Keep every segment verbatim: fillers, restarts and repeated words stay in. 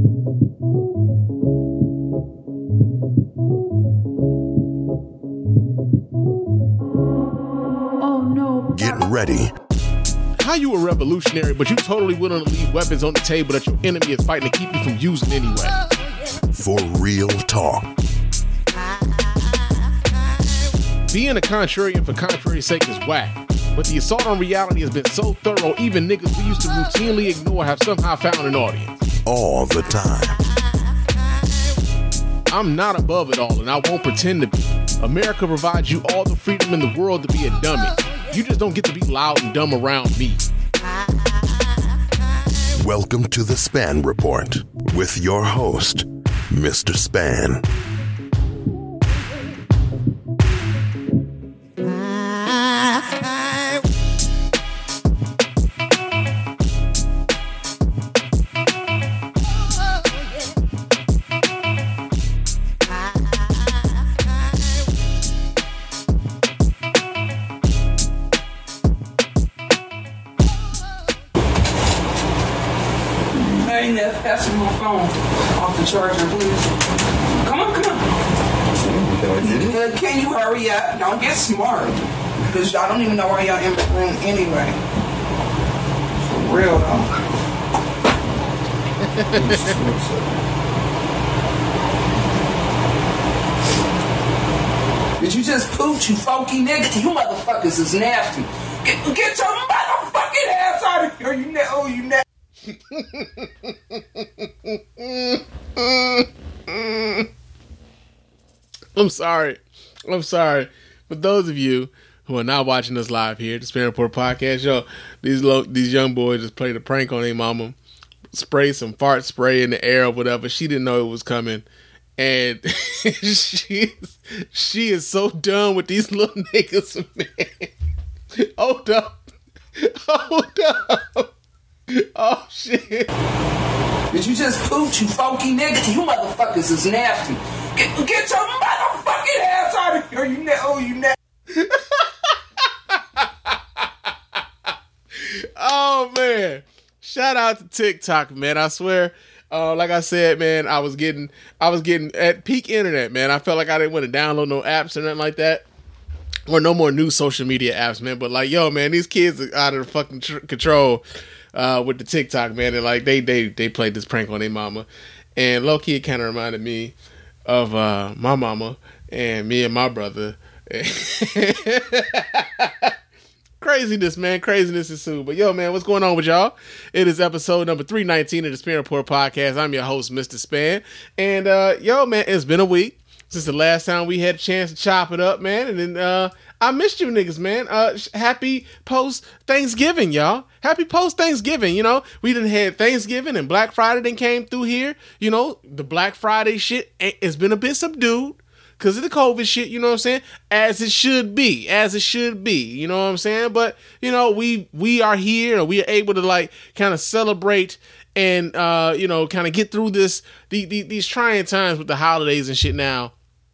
Get ready. How you a revolutionary, but you totally willing to leave weapons on the table that your enemy is fighting to keep you from using anyway? For real talk. Being a contrarian for contrary's sake is whack, but the assault on reality has been so thorough, even niggas we used to routinely ignore have somehow found an audience. All the time. I'm not above it all, and I won't pretend to be. America provides you all the freedom in the world to be a dummy. You just don't get to be loud and dumb around me. Welcome to the Span Report with your host, Mister Span. Pass my phone off the charger, please. Come on, come on. Can you hurry up? Don't get smart. Because y'all don't even know why y'all in the room anyway. For real, though. Did you just pooch, you funky nigga? You motherfuckers is nasty. Get, get your motherfucking ass out of here, you na- oh, you nasty. I'm sorry. I'm sorry. For those of you who are not watching us live here at the Span Report Podcast, yo, these lo- these young boys just played a prank on their mama, sprayed some fart spray in the air or whatever. She didn't know it was coming, and she she is so done with these little niggas, man. Hold up, hold up. Oh shit! Did you just pooch, you funky nigga? You motherfuckers is nasty. Get, get your motherfucking ass out of here, you na- oh, you nasty. Oh man! Shout out to TikTok, man. I swear, uh, like I said, man, I was getting, I was getting at peak internet, man. I felt like I didn't want to download no apps or nothing like that. Or no more new social media apps, man. But like, yo, man, these kids are out of the fucking tr- control. Uh, with the TikTok, man, and like they they they played this prank on their mama, and low key it kind of reminded me of uh, my mama and me and my brother. Craziness, man, craziness ensued. But yo, man, what's going on with y'all? It is episode number three nineteen of the Span Report Podcast. I'm your host, Mister Span, and uh, yo, man, it's been a week since the last time we had a chance to chop it up, man, and then uh, I missed you niggas, man. Uh, happy post Thanksgiving, y'all. Happy post Thanksgiving. You know, we done had Thanksgiving and Black Friday then came through here. You know, the Black Friday shit has been a bit subdued because of the COVID shit. You know what I'm saying? As it should be, as it should be. You know what I'm saying? But you know, we we are here and we are able to like kind of celebrate and uh, you know, kind of get through this the, the, these trying times with the holidays and shit now.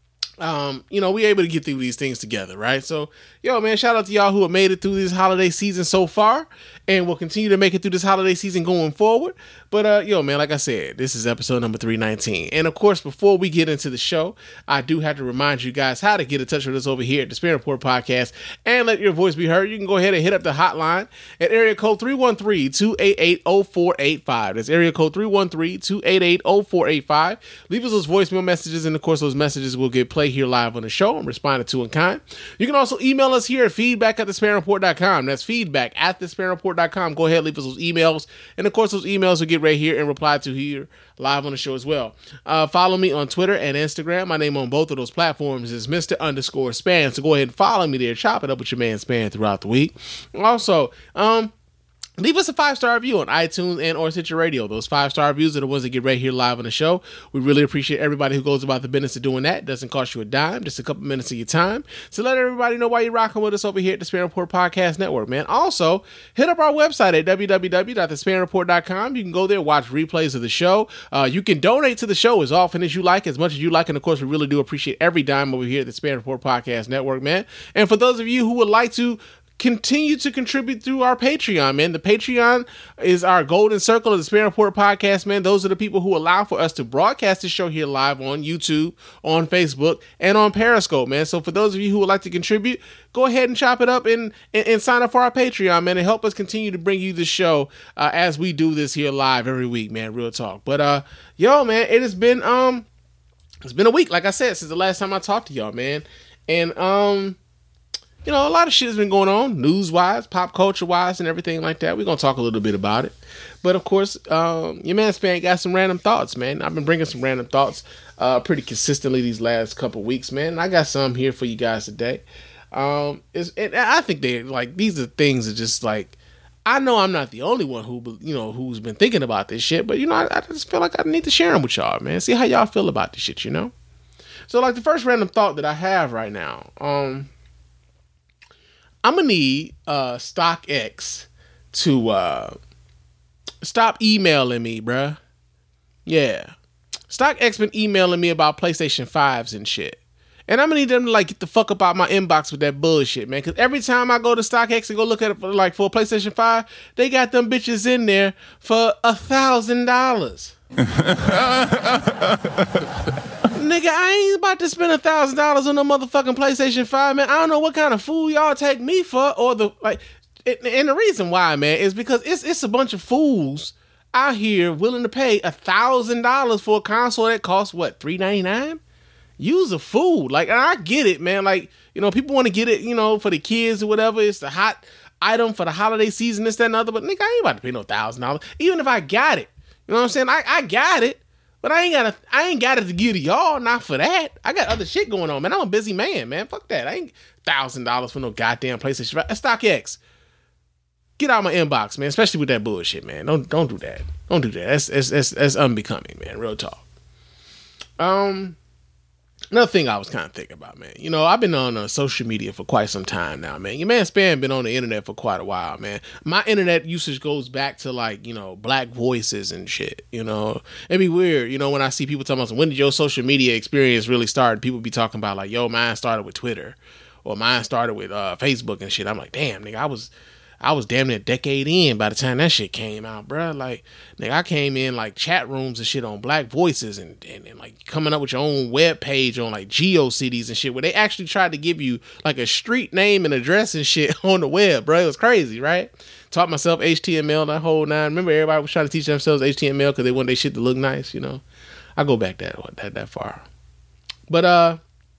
Um, you know, we able to get through these things together, right? So, yo, man, shout out to y'all who have made it through this holiday season so far and will continue to make it through this holiday season going forward. But, uh, yo, man, like I said, this is episode number three nineteen. And, of course, before we get into the show, I do have to remind you guys how to get in touch with us over here at the Span Report Podcast and let your voice be heard. You can go ahead and hit up the hotline at area code three one three, two eight eight, zero four eight five. That's area code three one three, two eight eight, zero four eight five. Leave us those voicemail messages, and, of course, those messages will get played here live on the show and responded to in kind. You can also email us here at feedback at the span report dot com. That's feedback at the span report dot com. Go ahead, leave us those emails. And of course, those emails will get right here and reply to here live on the show as well. Uh, follow me on Twitter and Instagram. My name on both of those platforms is Mister underscore Span. So go ahead and follow me there. Chop it up with your man Span throughout the week. Also, um, leave us a five-star review on iTunes and or Stitcher Radio. Those five-star reviews are the ones that get right here live on the show. We really appreciate everybody who goes about the business of doing that. It doesn't cost you a dime, just a couple minutes of your time. So let everybody know why you're rocking with us over here at the Span Report Podcast Network, man. Also, hit up our website at w w w dot the span report dot com. You can go there, watch replays of the show. Uh, you can donate to the show as often as you like, as much as you like. And, of course, we really do appreciate every dime over here at the Span Report Podcast Network, man. And for those of you who would like to continue to contribute through our Patreon, man. The Patreon is our golden circle of the Spin Report podcast, man. Those are the people who allow for us to broadcast the show here live on YouTube, on Facebook, and on Periscope, man. So for those of you who would like to contribute, go ahead and chop it up and, and, and sign up for our Patreon, man, and help us continue to bring you the show uh, as we do this here live every week, man. Real talk. But uh, yo, man, it has been um, it's been a week, like I said, since the last time I talked to y'all, man, and um. You know, a lot of shit has been going on, news-wise, pop culture-wise, and everything like that. We're going to talk a little bit about it. But, of course, um, your man Span got some random thoughts, man. I've been bringing some random thoughts uh, pretty consistently these last couple weeks, man. And I got some here for you guys today. Um, it's, and I think they like these are things that just, like, I know I'm not the only one who, you know, who's been thinking about this shit. But, you know, I, I just feel like I need to share them with y'all, man. See how y'all feel about this shit, you know? So, like, the first random thought that I have right now, um... I'm going to need uh, StockX to uh, stop emailing me, bruh. Yeah. StockX been emailing me about PlayStation fives and shit. And I'm going to need them to, like, get the fuck up out my inbox with that bullshit, man. Because every time I go to StockX and go look at it for, like, for a PlayStation five, they got them bitches in there for a thousand dollars. Nigga, I ain't about to spend a thousand dollars on a motherfucking PlayStation five, man. I don't know what kind of fool y'all take me for, or the like. It, and the reason why, man, is because it's it's a bunch of fools out here willing to pay a thousand dollars for a console that costs what three ninety nine. Use a fool, like, and I get it, man. Like, you know, people want to get it, you know, for the kids or whatever. It's the hot item for the holiday season, this, that, and other. But nigga, I ain't about to pay no thousand dollars, even if I got it. You know what I'm saying? I I got it. But I ain't got I ain't got it to give to y'all, not for that. I got other shit going on, man. I'm a busy man, man. Fuck that. I ain't thousand dollars for no goddamn PlayStation. StockX, get out of my inbox, man. Especially with that bullshit, man. Don't don't do that. Don't do that. That's that's that's, that's unbecoming, man. Real talk. Um, another thing I was kind of thinking about, man. You know, I've been on uh, social media for quite some time now, man. Your man Span been on the internet for quite a while, man. My internet usage goes back to, like, you know, Black Voices and shit, you know. It'd be weird, you know, when I see people talking about, when did your social media experience really start? People be talking about, like, yo, mine started with Twitter, or mine started with uh, Facebook and shit. I'm like, damn, nigga, I was... I was damn near a decade in by the time that shit came out, bro. Like, nigga, I came in, like, chat rooms and shit on Black Voices and, and, and, like, coming up with your own web page on, like, GeoCities and shit, where they actually tried to give you, like, a street name and address and shit on the web, bro. It was crazy, right? Taught myself H T M L, that whole nine. Remember, everybody was trying to teach themselves H T M L because they want their shit to look nice, you know? I go back that, that, that far. But, uh,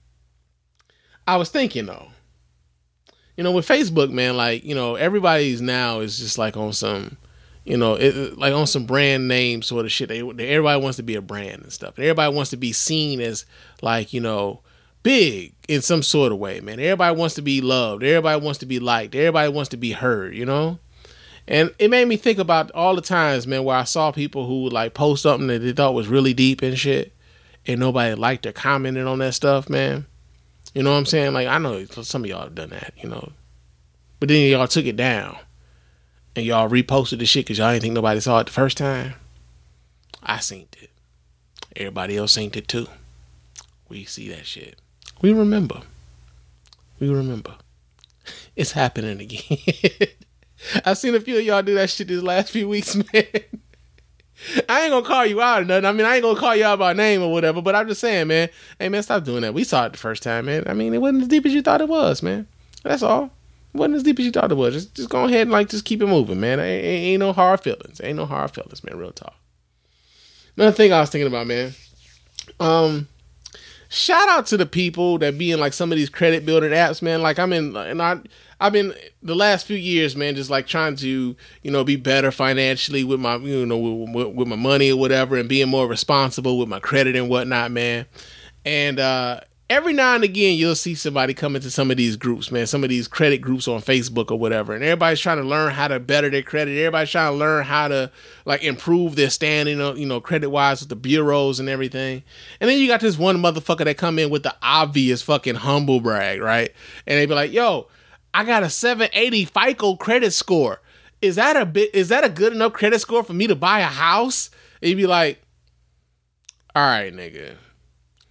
I was thinking, though. You know, with Facebook, man, like, you know, everybody's now is just like on some, you know, it, like on some brand name sort of shit. They, they, everybody wants to be a brand and stuff. Everybody wants to be seen as, like, you know, big in some sort of way, man. Everybody wants to be loved. Everybody wants to be liked. Everybody wants to be heard, you know? And it made me think about all the times, man, where I saw people who would, like, post something that they thought was really deep and shit, and nobody liked or commented on that stuff, man. You know what I'm saying? Like, I know some of y'all have done that, you know. But then y'all took it down. And y'all reposted the shit because y'all didn't think nobody saw it the first time. I seen it. Everybody else seen it too. We see that shit. We remember. We remember. It's happening again. I've seen a few of y'all do that shit these last few weeks, man. I ain't gonna call you out or nothing. I mean, I ain't gonna call you out by name or whatever, but I'm just saying, man, hey, man, stop doing that. We saw it the first time, man. I mean, it wasn't as deep as you thought it was, man. That's all. It wasn't as deep as you thought it was. Just, just go ahead and, like, just keep it moving, man. Ain't, ain't no hard feelings. Ain't no hard feelings, man. Real talk. Another thing I was thinking about, man. Um, shout out to the people that be in, like, some of these credit building apps, man. Like, I'm in, and I, I've been the last few years, man, just like trying to, you know, be better financially with my, you know, with, with my money or whatever, and being more responsible with my credit and whatnot, man. And uh, every now and again, you'll see somebody come into some of these groups, man, some of these credit groups on Facebook or whatever, and everybody's trying to learn how to better their credit. Everybody's trying to learn how to, like, improve their standing, you know, credit-wise with the bureaus and everything. And then you got this one motherfucker that come in with the obvious fucking humble brag, right? And they be like, yo, I got a seven eighty FICO credit score. Is that a bit? Is that a good enough credit score for me to buy a house? And you'd be like, all right, nigga,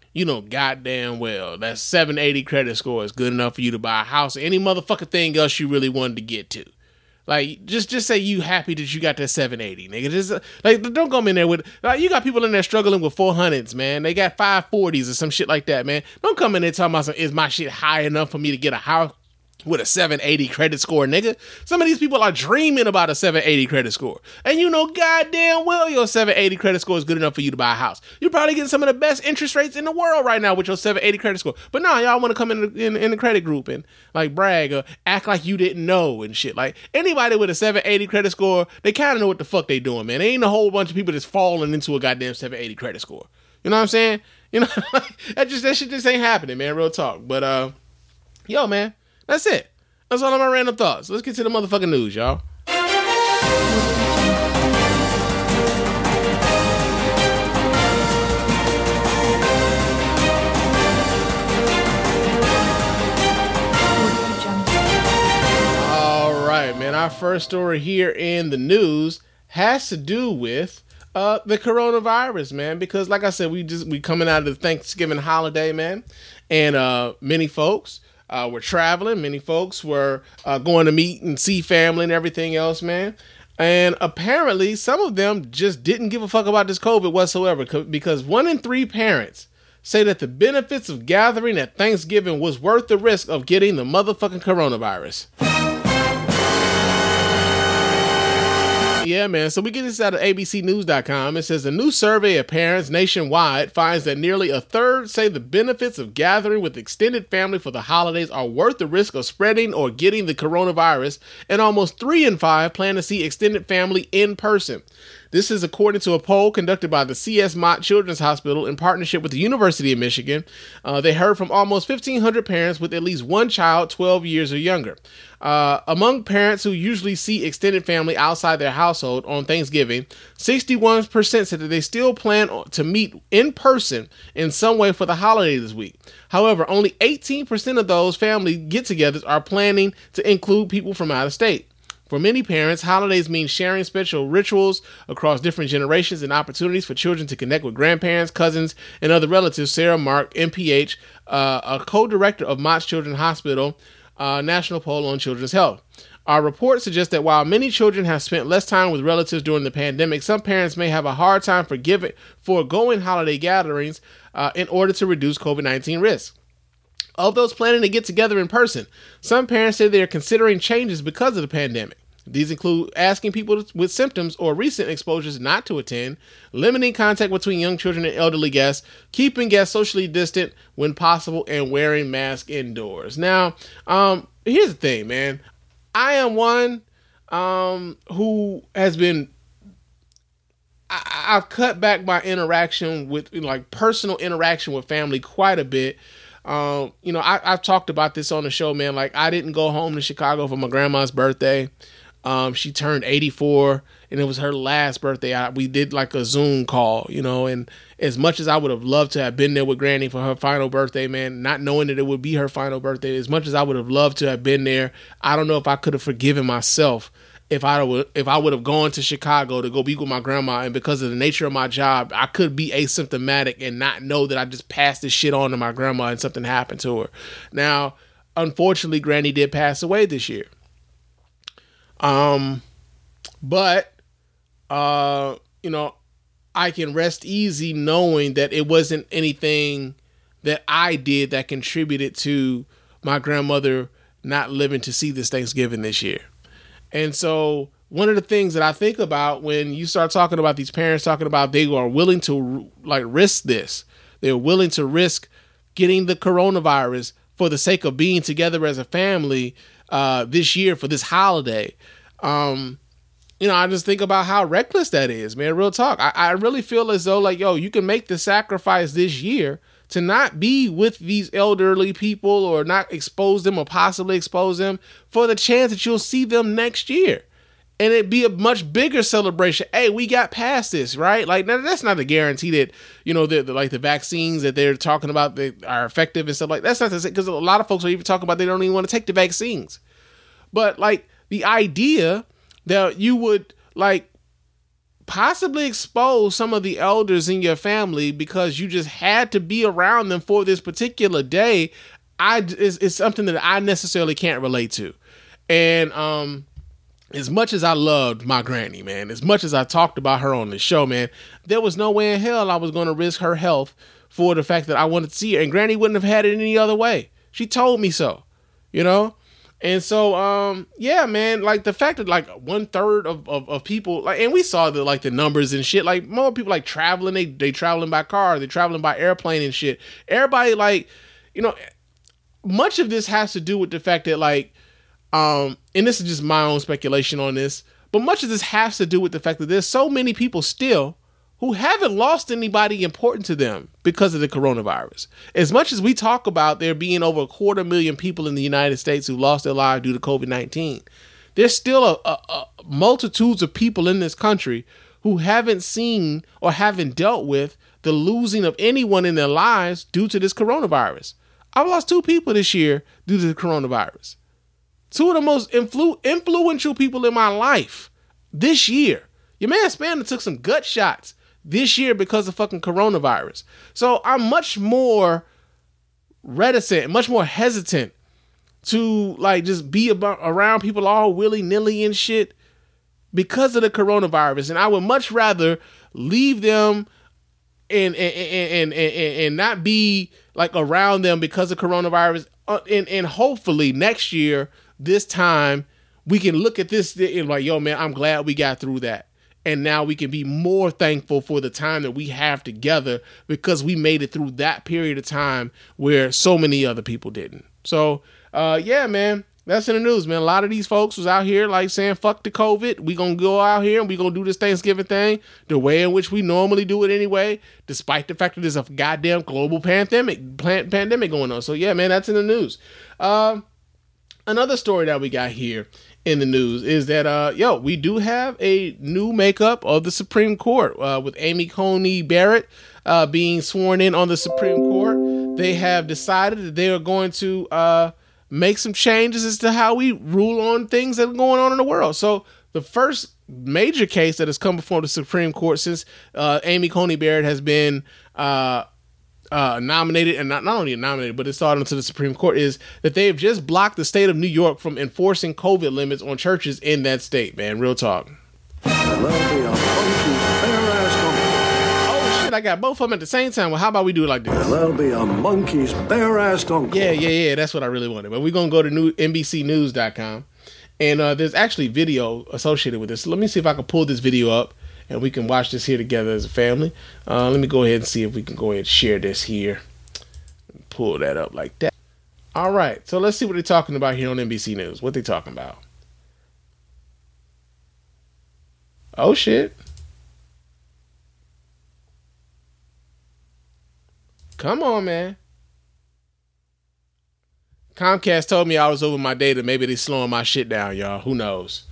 you know goddamn well that seven eighty credit score is good enough for you to buy a house or any motherfucking thing else you really wanted to get to. Like, just just say you happy that you got that seven eighty, nigga. Just like, don't come in there with, like, you got people in there struggling with four hundreds, man. They got five forties or some shit like that, man. Don't come in there talking about some, is my shit high enough for me to get a house with a seven eighty credit score, nigga? Some of these people are dreaming about a seven eighty credit score. And you know goddamn well your seven eighty credit score is good enough for you to buy a house. You're probably getting some of the best interest rates in the world right now with your seven eighty credit score. But now y'all want to come in the, in, in the credit group and like brag or act like you didn't know and shit. Like, anybody with a seven eighty credit score, they kind of know what the fuck they doing, man. There ain't a whole bunch of people that's falling into a goddamn seven eighty credit score. You know what I'm saying? You know, that just that shit just ain't happening, man. Real talk. But uh, yo, man, that's it. That's all of my random thoughts. Let's get to the motherfucking news, y'all. All right, man. Our first story here in the news has to do with uh, the coronavirus, man. Because, like I said, we just we coming out of the Thanksgiving holiday, man, and uh, many folks. Uh, were traveling. Many folks were uh, going to meet and see family and everything else, man. And apparently some of them just didn't give a fuck about this COVID whatsoever, because one in three parents say that the benefits of gathering at Thanksgiving was worth the risk of getting the motherfucking coronavirus. Yeah, man. So we get this out of A B C news dot com. It says a new survey of parents nationwide finds that nearly a third say the benefits of gathering with extended family for the holidays are worth the risk of spreading or getting the coronavirus, and almost three in five plan to see extended family in person. This is according to a poll conducted by the C S Mott Children's Hospital in partnership with the University of Michigan. Uh, they heard from almost fifteen hundred parents with at least one child twelve years or younger. Uh, among parents who usually see extended family outside their household on Thanksgiving, sixty-one percent said that they still plan to meet in person in some way for the holiday this week. However, only eighteen percent of those family get-togethers are planning to include people from out of state. For many parents, holidays mean sharing special rituals across different generations and opportunities for children to connect with grandparents, cousins, and other relatives. Sarah Mark, M P H, uh, a co-director of Mott's Children's Hospital, uh, National Poll on Children's Health. Our report suggests that while many children have spent less time with relatives during the pandemic, some parents may have a hard time forgiving, foregoing holiday gatherings uh, in order to reduce COVID nineteen risks. Of those planning to get together in person, some parents say they are considering changes because of the pandemic. These include asking people with symptoms or recent exposures not to attend, limiting contact between young children and elderly guests, keeping guests socially distant when possible, and wearing masks indoors. Now, um, here's the thing, man. I am one um, who has been, I, I've cut back my interaction with, you know, like personal interaction with family quite a bit. Um, you know, I, I've talked about this on the show, man. Like, I didn't go home to Chicago for my grandma's birthday. Um, she turned eighty-four, and it was her last birthday. I, we did like a Zoom call, you know, and as much as I would have loved to have been there with Granny for her final birthday, man, not knowing that it would be her final birthday, as much as I would have loved to have been there, I don't know if I could have forgiven myself if I would if I would have gone to Chicago to go be with my grandma, and because of the nature of my job, I could be asymptomatic and not know that I just passed this shit on to my grandma and something happened to her. Now, unfortunately, Granny did pass away this year. Um, but, uh, you know, I can rest easy knowing that it wasn't anything that I did that contributed to my grandmother not living to see this Thanksgiving this year. And so one of the things that I think about when you start talking about these parents talking about they are willing to like risk this, they're willing to risk getting the coronavirus for the sake of being together as a family, uh, this year for this holiday. Um, you know, I just think about how reckless that is, man. Real talk. I, I really feel as though like, yo, you can make the sacrifice this year to not be with these elderly people or not expose them or possibly expose them for the chance that you'll see them next year. And it'd be a much bigger celebration. Hey, we got past this, right? Like, now, that's not a guarantee that, you know, the, the, like the vaccines that they're talking about that are effective and stuff like that. That's not to say, because a lot of folks are even talking about they don't even want to take the vaccines. But like the idea that you would like possibly expose some of the elders in your family because you just had to be around them for this particular day, I is, is something that I necessarily can't relate to. And um, as much as I loved my granny, man, as much as I talked about her on the show, man, there was no way in hell I was going to risk her health for the fact that I wanted to see her. And granny wouldn't have had it any other way. She told me so, you know? And so, um, yeah, man, like the fact that like one third of, of, of people, like, and we saw the, like the numbers and shit, like more people like traveling, they, they traveling by car, they traveling by airplane and shit. Everybody like, you know, much of this has to do with the fact that like, um, and this is just my own speculation on this, but much of this has to do with the fact that there's so many people still who haven't lost anybody important to them because of the coronavirus. As much as we talk about there being over a quarter million people in the United States who lost their lives due to covid nineteen, there's still a, a, a multitudes of people in this country who haven't seen or haven't dealt with the losing of anyone in their lives due to this coronavirus. I've lost two people this year due to the coronavirus. Two of the most influ- influential people in my life this year. Your man Spanner took some gut shots this year because of fucking coronavirus. So I'm much more reticent, much more hesitant to like just be about around people all willy-nilly and shit because of the coronavirus. And I would much rather leave them and and and and, and, and not be like around them because of coronavirus. Uh, and, and hopefully next year, this time, we can look at this and like, yo, man, I'm glad we got through that. And now we can be more thankful for the time that we have together because we made it through that period of time where so many other people didn't. So, uh, yeah, man, that's in the news, man. A lot of these folks was out here like saying, fuck the COVID. We gonna go out here and we gonna do this Thanksgiving thing the way in which we normally do it anyway, despite the fact that there's a goddamn global pandemic, pandemic going on. So, yeah, man, that's in the news. Uh, another story that we got here in the news is that, uh, yo, we do have a new makeup of the Supreme Court uh, with Amy Coney Barrett uh, being sworn in on the Supreme Court. They have decided that they are going to uh, make some changes as to how we rule on things that are going on in the world. So the first major case that has come before the Supreme Court since uh, Amy Coney Barrett has been uh, Uh, nominated and not, not only nominated, but installed into the Supreme Court is that they have just blocked the state of New York from enforcing COVID limits on churches in that state, man. Real talk. Oh, shit, I got both of them at the same time. Well, how about we do it like this? That'll be a monkey's bare-ass uncle. Yeah, yeah, yeah. That's what I really wanted. But we're going to go to new N B C news dot com. And uh, there's actually video associated with this. So let me see if I can pull this video up. And we can watch this here together as a family. Uh, let me go ahead and see if we can go ahead and share this here. Pull that up like that. All right. So let's see what they're talking about here on N B C News. What they talking about? Oh, shit. Come on, man. Comcast told me I was over my data. Maybe they're slowing my shit down, y'all. Who knows?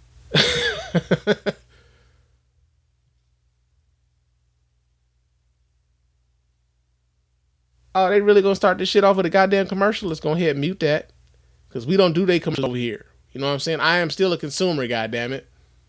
Oh, they really gonna start this shit off with a goddamn commercial? Let's go ahead and mute that. Because we don't do they commercials over here. You know what I'm saying? I am still a consumer, goddammit.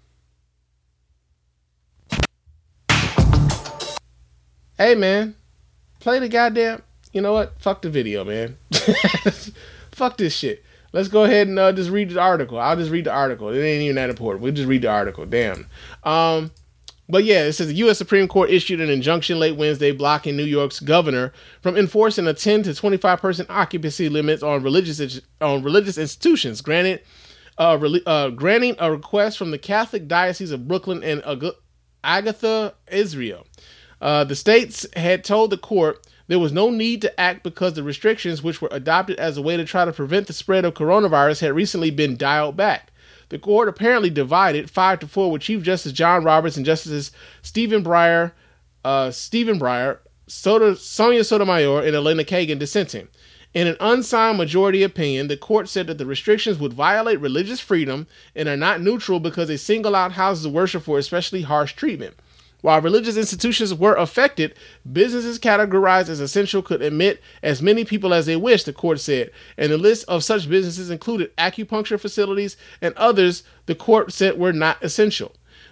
Hey, man. Play the goddamn... You know what? Fuck the video, man. Fuck this shit. Let's go ahead and uh, just read the article. I'll just read the article. It ain't even that important. We'll just read the article. Damn. Um... But yeah, it says the U S Supreme Court issued an injunction late Wednesday blocking New York's governor from enforcing a ten to twenty-five percent occupancy limits on religious on religious institutions, granted, uh, re- uh, granting a request from the Catholic Diocese of Brooklyn and Ag- Agatha Israel. Uh, the states had told the court there was no need to act because the restrictions, which were adopted as a way to try to prevent the spread of coronavirus, had recently been dialed back. The court apparently divided five to four with Chief Justice John Roberts and Justices Stephen Breyer, uh, Stephen Breyer, Soto, Sonia Sotomayor, and Elena Kagan dissenting. In an unsigned majority opinion, the court said that the restrictions would violate religious freedom and are not neutral because they single out houses of worship for especially harsh treatment. While religious institutions were affected, businesses categorized as essential could admit as many people as they wished, the court said. And the list of such businesses included acupuncture facilities and others the court said were not essential.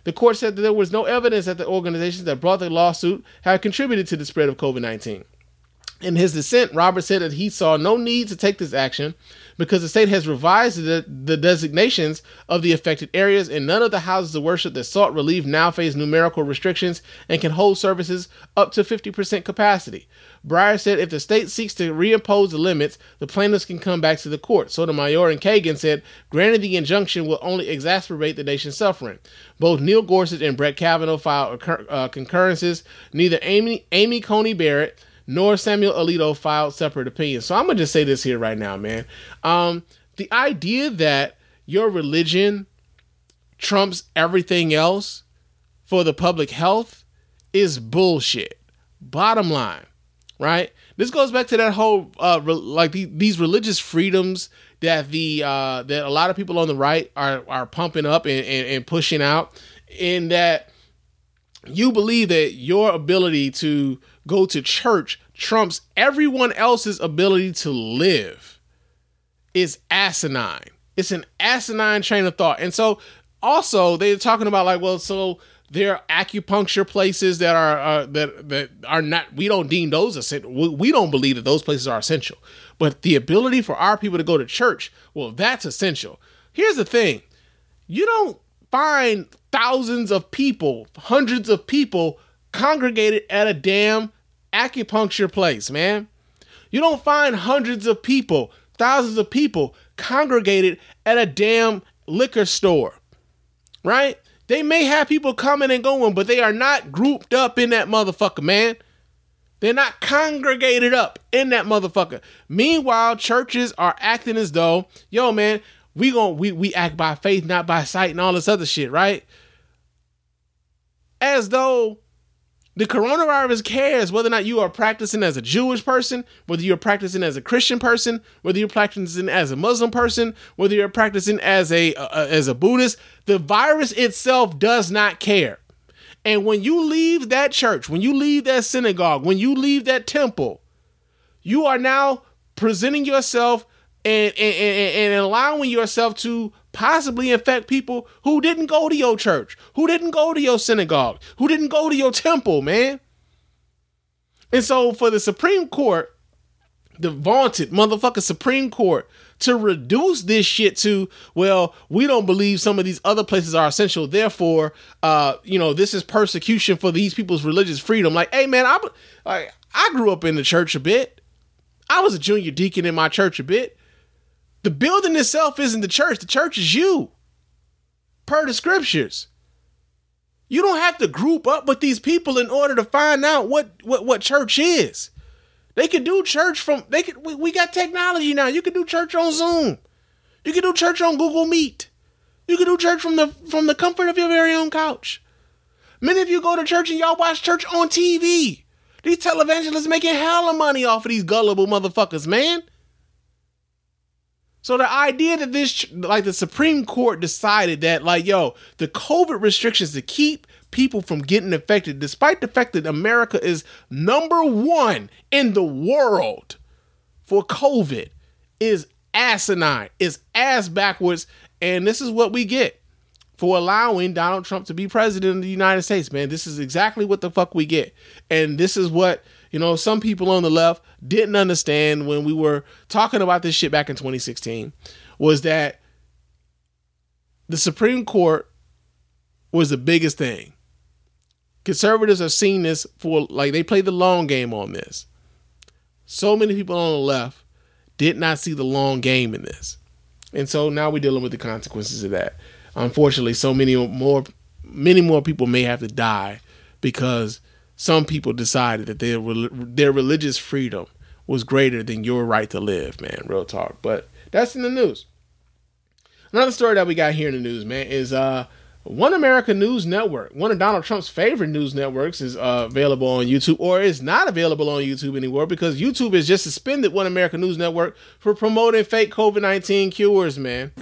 The court said that there was no evidence that the organizations that brought the lawsuit had contributed to the spread of COVID nineteen. In his dissent, Roberts said that he saw no need to take this action because the state has revised the, the designations of the affected areas, and none of the houses of worship that sought relief now face numerical restrictions and can hold services up to fifty percent capacity. Breyer said if the state seeks to reimpose the limits, the plaintiffs can come back to the court. Sotomayor and Kagan said granting the injunction will only exacerbate the nation's suffering. Both Neil Gorsuch and Brett Kavanaugh filed uh, concurrences. Neither Amy, Amy Coney Barrett nor Samuel Alito filed separate opinions. So I'm going to just say this here right now, man. Um, the idea that your religion trumps everything else for the public health is bullshit. Bottom line, right? This goes back to that whole, uh, re- like the, these religious freedoms that the uh, that a lot of people on the right are, are pumping up and, and, and pushing out, in that you believe that your ability to go to church trumps everyone else's ability to live is asinine. It's an asinine train of thought. And so also they're talking about like, well, so there are acupuncture places that are uh, that that are not, we don't deem those essential. We, we don't believe that those places are essential. But the ability for our people to go to church, well, that's essential. Here's the thing. You don't find thousands of people, hundreds of people congregated at a damn acupuncture place, man. You don't find hundreds of people, thousands of people congregated at a damn liquor store, right? They may have people coming and going, but they are not grouped up in that motherfucker, man. They're not congregated up in that motherfucker. Meanwhile, churches are acting as though, yo, man, we gon' we we act by faith, not by sight, and all this other shit, right? As though the coronavirus cares whether or not you are practicing as a Jewish person, whether you're practicing as a Christian person, whether you're practicing as a Muslim person, whether you're practicing as a uh, as a Buddhist. The virus itself does not care. And when you leave that church, when you leave that synagogue, when you leave that temple, you are now presenting yourself and, and, and, and allowing yourself to possibly infect people who didn't go to your church, who didn't go to your synagogue, who didn't go to your temple, man. And so for the Supreme Court, the vaunted motherfucking Supreme Court, to reduce this shit to, well, we don't believe some of these other places are essential, therefore, uh, you know, this is persecution for these people's religious freedom. Like, hey, man, I, like, I grew up in the church a bit. I was a junior deacon in my church a bit. The building itself isn't the church. The church is you, per the scriptures. You don't have to group up with these people in order to find out what, what, what church is. They can do church from, they can, we, we got technology now. You can do church on Zoom. You can do church on Google Meet. You can do church from the, from the comfort of your very own couch. Many of you go to church and y'all watch church on T V. These televangelists making hella money off of these gullible motherfuckers, man. So the idea that this, like the Supreme Court decided that, like, yo, the COVID restrictions to keep people from getting infected, despite the fact that America is number one in the world for COVID, is asinine, is ass backwards. And this is what we get for allowing Donald Trump to be president of the United States, man. This is exactly what the fuck we get. And this is what, you know, some people on the left didn't understand when we were talking about this shit back in twenty sixteen, was that the Supreme Court was the biggest thing. Conservatives have seen this for, like, they played the long game on this. So many people on the left did not see the long game in this. And so now we're dealing with the consequences of that. Unfortunately, so many more, many more people may have to die because some people decided that their their religious freedom was greater than your right to live, man. Real talk. But that's in the news. Another story that we got here in the news, man, is uh, One America News Network. One of Donald Trump's favorite news networks is uh, available on YouTube, or is not available on YouTube anymore because YouTube has just suspended One America News Network for promoting fake COVID nineteen cures, man.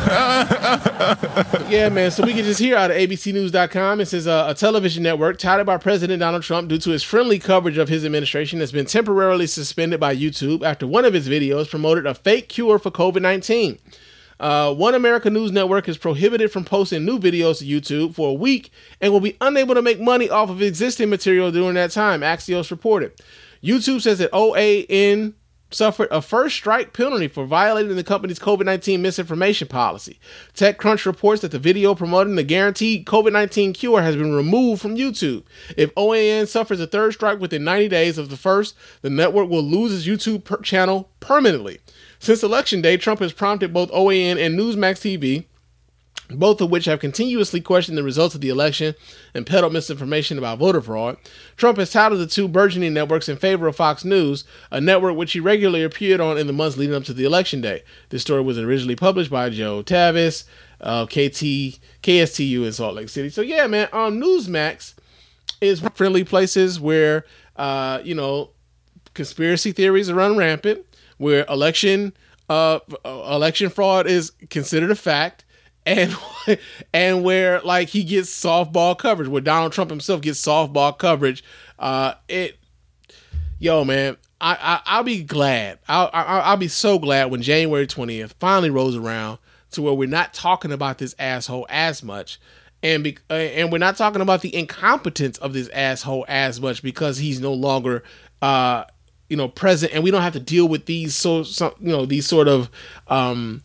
Yeah, man. So we can just hear out of A B C News dot com. It says uh, a television network touted by President Donald Trump due to his friendly coverage of his administration has been temporarily suspended by YouTube after one of his videos promoted a fake cure for COVID nineteen. Uh, One America News Network is prohibited from posting new videos to YouTube for a week and will be unable to make money off of existing material during that time, Axios reported. YouTube says that O A N suffered a first strike penalty for violating the company's COVID nineteen misinformation policy. TechCrunch reports that the video promoting the guaranteed COVID nineteen cure has been removed from YouTube. If O A N suffers a third strike within ninety days of the first, the network will lose its YouTube per- channel permanently. Since Election Day, Trump has prompted both O A N and Newsmax T V, both of which have continuously questioned the results of the election and peddled misinformation about voter fraud. Trump has touted the two burgeoning networks in favor of Fox News, a network which he regularly appeared on in the months leading up to the election day. This story was originally published by Joe Tavis, uh, K T, K S T U in Salt Lake City. So yeah, man, um, Newsmax is friendly places where, uh, you know, conspiracy theories run rampant, where election, uh, election fraud is considered a fact, and and where like he gets softball coverage, where Donald Trump himself gets softball coverage. Uh, it, yo, man, I, I I'll be glad. I'll I, I'll be so glad when January twentieth finally rolls around to where we're not talking about this asshole as much, and be, uh, and we're not talking about the incompetence of this asshole as much because he's no longer, uh, you know, present, and we don't have to deal with these so, so you know these sort of um.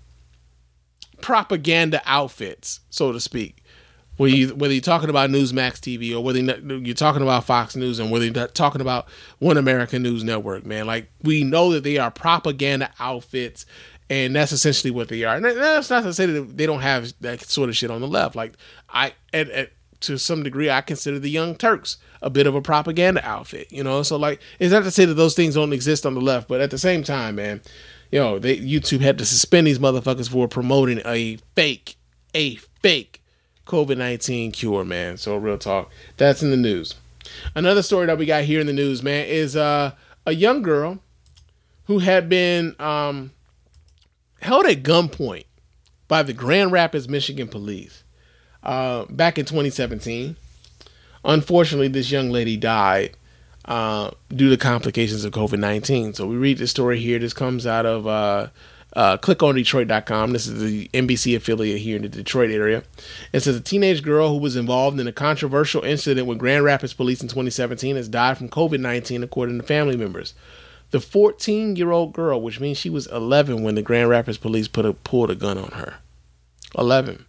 propaganda outfits, so to speak. Whether, you, whether you're talking about Newsmax T V or whether you're talking about Fox News and whether you're talking about One America News Network, man, like we know that they are propaganda outfits, and that's essentially what they are. And that's not to say that they don't have that sort of shit on the left. Like I, at, at, to some degree, I consider the Young Turks a bit of a propaganda outfit, you know. So like, it's not to say that those things don't exist on the left, but at the same time, man. Yo, they, YouTube had to suspend these motherfuckers for promoting a fake, a fake COVID nineteen cure, man. So real talk, that's in the news. Another story that we got here in the news, man, is uh, a young girl who had been um, held at gunpoint by the Grand Rapids, Michigan police uh, back in twenty seventeen. Unfortunately, this young lady died Uh, due to complications of COVID nineteen. So we read this story here. This comes out of uh, uh, click on detroit dot com. This is the N B C affiliate here in the Detroit area. It says a teenage girl who was involved in a controversial incident with Grand Rapids police in twenty seventeen has died from COVID nineteen, according to family members. The fourteen-year-old girl, which means she was eleven when the Grand Rapids police put a, pulled a gun on her. eleven.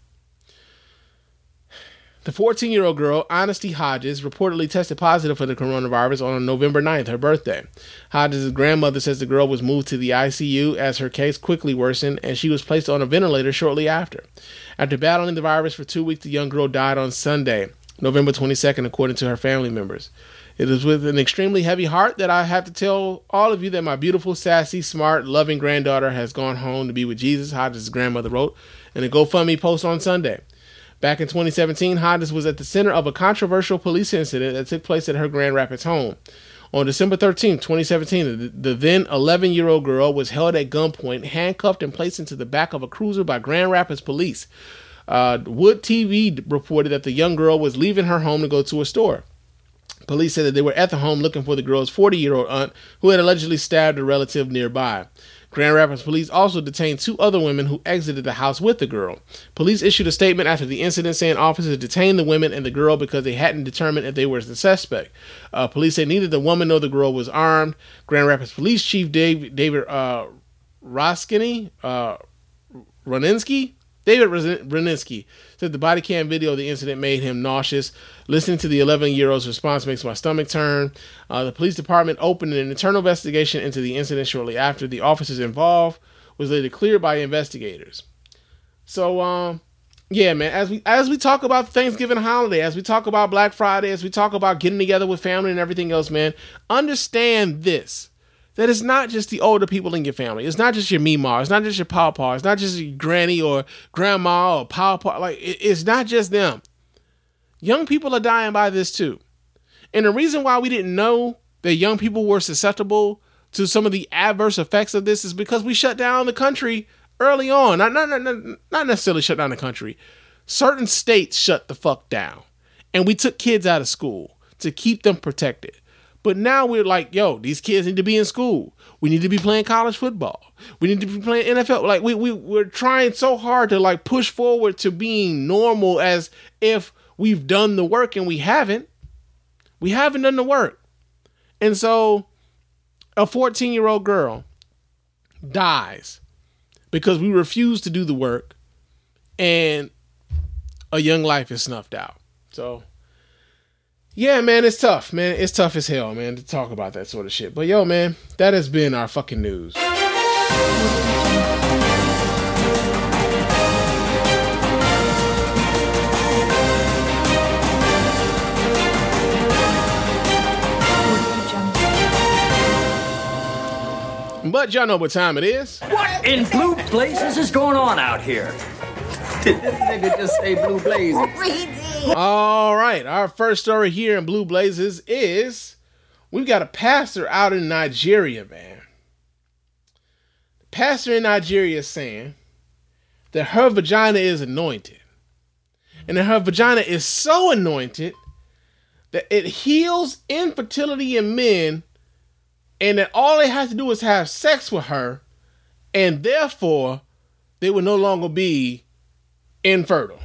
The fourteen-year-old girl, Honesty Hodges, reportedly tested positive for the coronavirus on November ninth, her birthday. Hodges' grandmother says the girl was moved to the I C U as her case quickly worsened, and she was placed on a ventilator shortly after. After battling the virus for two weeks, the young girl died on Sunday, November twenty-second, according to her family members. It is with an extremely heavy heart that I have to tell all of you that my beautiful, sassy, smart, loving granddaughter has gone home to be with Jesus, Hodges' grandmother wrote in a GoFundMe post on Sunday. Back in twenty seventeen, Hodges was at the center of a controversial police incident that took place at her Grand Rapids home. On December thirteenth, twenty seventeen, the, the then eleven-year-old girl was held at gunpoint, handcuffed, and placed into the back of a cruiser by Grand Rapids police. Uh, Wood T V reported that the young girl was leaving her home to go to a store. Police said that they were at the home looking for the girl's forty-year-old aunt, who had allegedly stabbed a relative nearby. Grand Rapids police also detained two other women who exited the house with the girl. Police issued a statement after the incident saying officers detained the women and the girl because they hadn't determined if they were the suspect. Uh, police said neither the woman nor the girl was armed. Grand Rapids Police Chief Dave, David uh, Roskiny, uh, Roninsky, David Roninsky said the body cam video of the incident made him nauseous. Listening to the eleven-year-old's response makes my stomach turn. Uh, the police department opened an internal investigation into the incident shortly after. The officers involved was later cleared by investigators. So, um, yeah, man, as we as we talk about the Thanksgiving holiday, as we talk about Black Friday, as we talk about getting together with family and everything else, man, understand this. That it's not just the older people in your family. It's not just your Meemaw. It's not just your Pawpaw. It's not just your granny or grandma or Pawpaw. Like, it's not just them. Young people are dying by this too. And the reason why we didn't know that young people were susceptible to some of the adverse effects of this is because we shut down the country early on. Not, not, not, not necessarily shut down the country. Certain states shut the fuck down. And we took kids out of school to keep them protected. But now we're like, yo, these kids need to be in school. We need to be playing college football. We need to be playing N F L. Like we we we're trying so hard to like push forward to being normal as if we've done the work, and we haven't. We haven't done the work. And so a fourteen-year-old girl dies because we refuse to do the work, and a young life is snuffed out. So yeah, man, it's tough, man. It's tough as hell, man, to talk about that sort of shit. But yo, man, that has been our fucking news. But y'all know what time it is. What in blue blazes is going on out here? Did this nigga just say blue blazes? All right, our first story here in Blue Blazes is we've got a pastor out in Nigeria, man. The pastor in Nigeria is saying that her vagina is anointed. And that her vagina is so anointed that it heals infertility in men, and that all they have to do is have sex with her, and therefore they will no longer be infertile.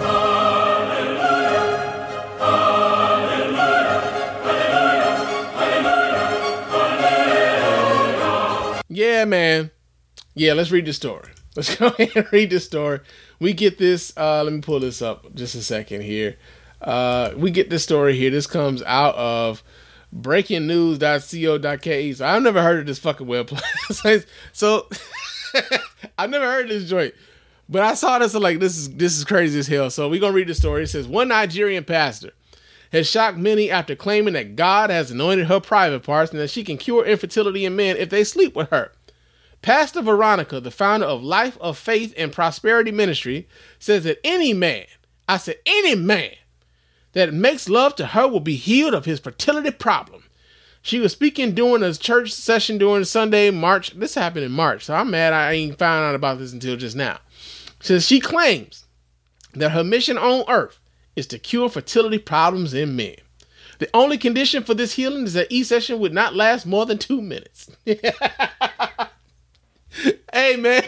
Yeah, man. Yeah, let's read the story. Let's go ahead and read this story. We get this. Uh, let me pull this up just a second here. Uh, we get this story here. This comes out of breaking news dot co dot k e. So I've never heard of this fucking website. So I've never heard of this joint. But I saw this and like, this is this is crazy as hell. So we're going to read the story. It says, one Nigerian pastor has shocked many after claiming that God has anointed her private parts and that she can cure infertility in men if they sleep with her. Pastor Veronica, the founder of Life of Faith and Prosperity Ministry, says that any man, I said any man, that makes love to her will be healed of his fertility problem. She was speaking during a church session during Sunday, March. This happened in March, so I'm mad I ain't found out about this until just now. Says she claims that her mission on earth is to cure fertility problems in men. The only condition for this healing is that each session would not last more than two minutes. Hey, man.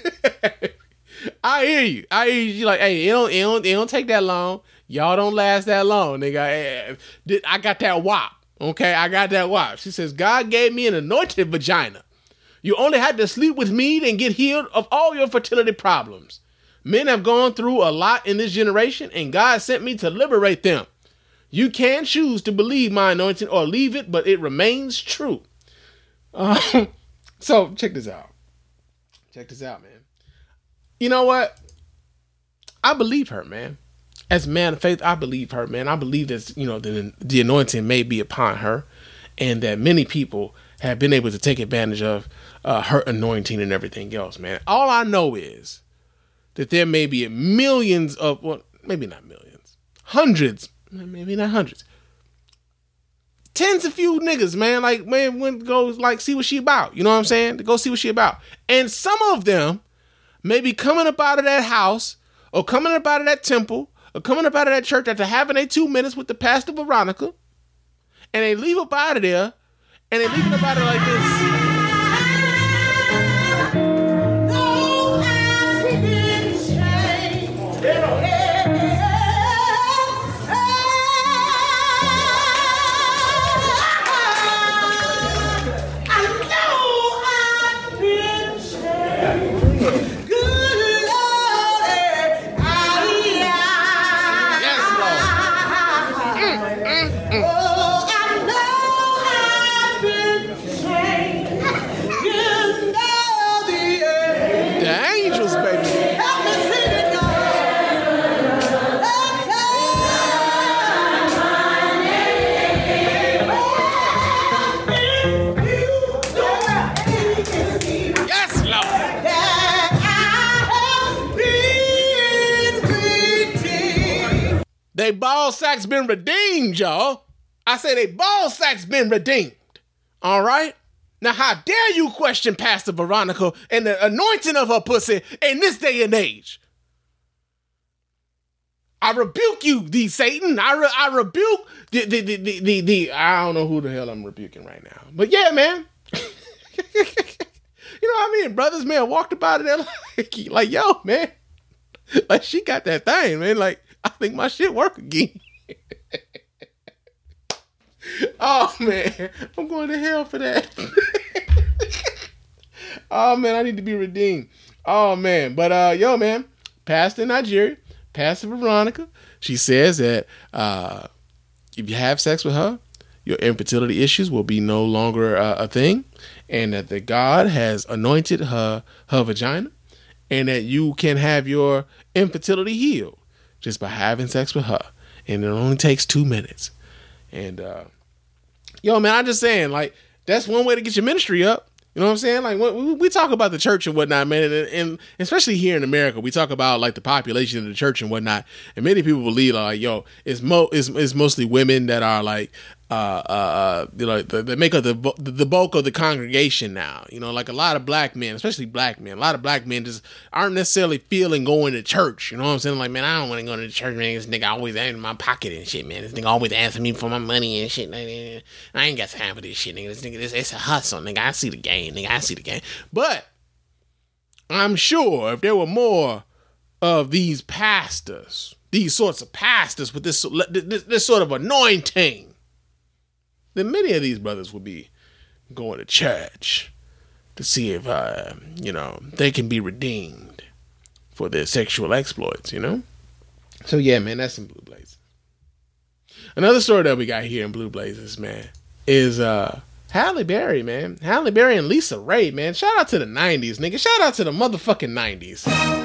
I hear you. I hear you. Like, hey, it don't, it don't, it don't take that long. Y'all don't last that long, nigga. I got that wop. Okay, I got that wop. She says, God gave me an anointed vagina. You only had to sleep with me and get healed of all your fertility problems. Men have gone through a lot in this generation, and God sent me to liberate them. You can choose to believe my anointing or leave it, but it remains true. Um, so check this out. Check this out, man. You know what? I believe her, man. As a man of faith, I believe her, man. I believe that, you know, the, the anointing may be upon her, and that many people have been able to take advantage of uh, her anointing and everything else, man. All I know is that there may be millions of, well, maybe not millions, hundreds, maybe not hundreds, tens of few niggas, man, like, man, when go, like, see what she about, you know what I'm saying? To go see what she about. And some of them may be coming up out of that house, or coming up out of that temple, or coming up out of that church after having a two minutes with the Pastor Veronica, and they leave up out of there, and they leave up out of like this. They ball sacks been redeemed, y'all. I say they ball sacks been redeemed. All right? Now, how dare you question Pastor Veronica and the anointing of her pussy in this day and age? I rebuke you, the Satan. I re- I rebuke the the, the the the the I don't know who the hell I'm rebuking right now. But yeah, man. You know what I mean? Brothers, man, walked about it there like, like, yo, man. Like, she got that thing, man. Like, I think my shit work again. Oh, man. I'm going to hell for that. Oh, man, I need to be redeemed. Oh, man. But, uh, yo, man, Pastor in Nigeria, Pastor Veronica, she says that uh, if you have sex with her, your infertility issues will be no longer uh, a thing, and that the God has anointed her her vagina, and that you can have your infertility healed just by having sex with her, and it only takes two minutes. And uh, yo, man, I'm just saying, like, that's one way to get your ministry up. You know what I'm saying? Like, we, we talk about the church and whatnot, man, and, and especially here in America, we talk about like the population of the church and whatnot. And many people believe like, yo, it's mo it's, it's mostly women that are like, uh, uh, you know, that make up the the bulk of the congregation now. You know, like a lot of black men, especially black men, a lot of black men just aren't necessarily feeling going to church. You know what I'm saying? Like, man, I don't want to go to church, man. This nigga always in my pocket and shit, man. This nigga always asking me for my money and shit. I ain't got time for this shit, nigga. This nigga, this, it's a hustle, nigga. I see the game, nigga. I see the game. But I'm sure if there were more of these pastors, these sorts of pastors with this this, this sort of anointing, then many of these brothers would be going to church to see if, uh, you know, they can be redeemed for their sexual exploits, you know? So, yeah, man, that's some Blue Blazers. Another story that we got here in Blue Blazers, man, is uh, Halle Berry, man. Halle Berry and Lisa Ray, man. Shout out to the nineties, nigga. Shout out to the motherfucking nineties.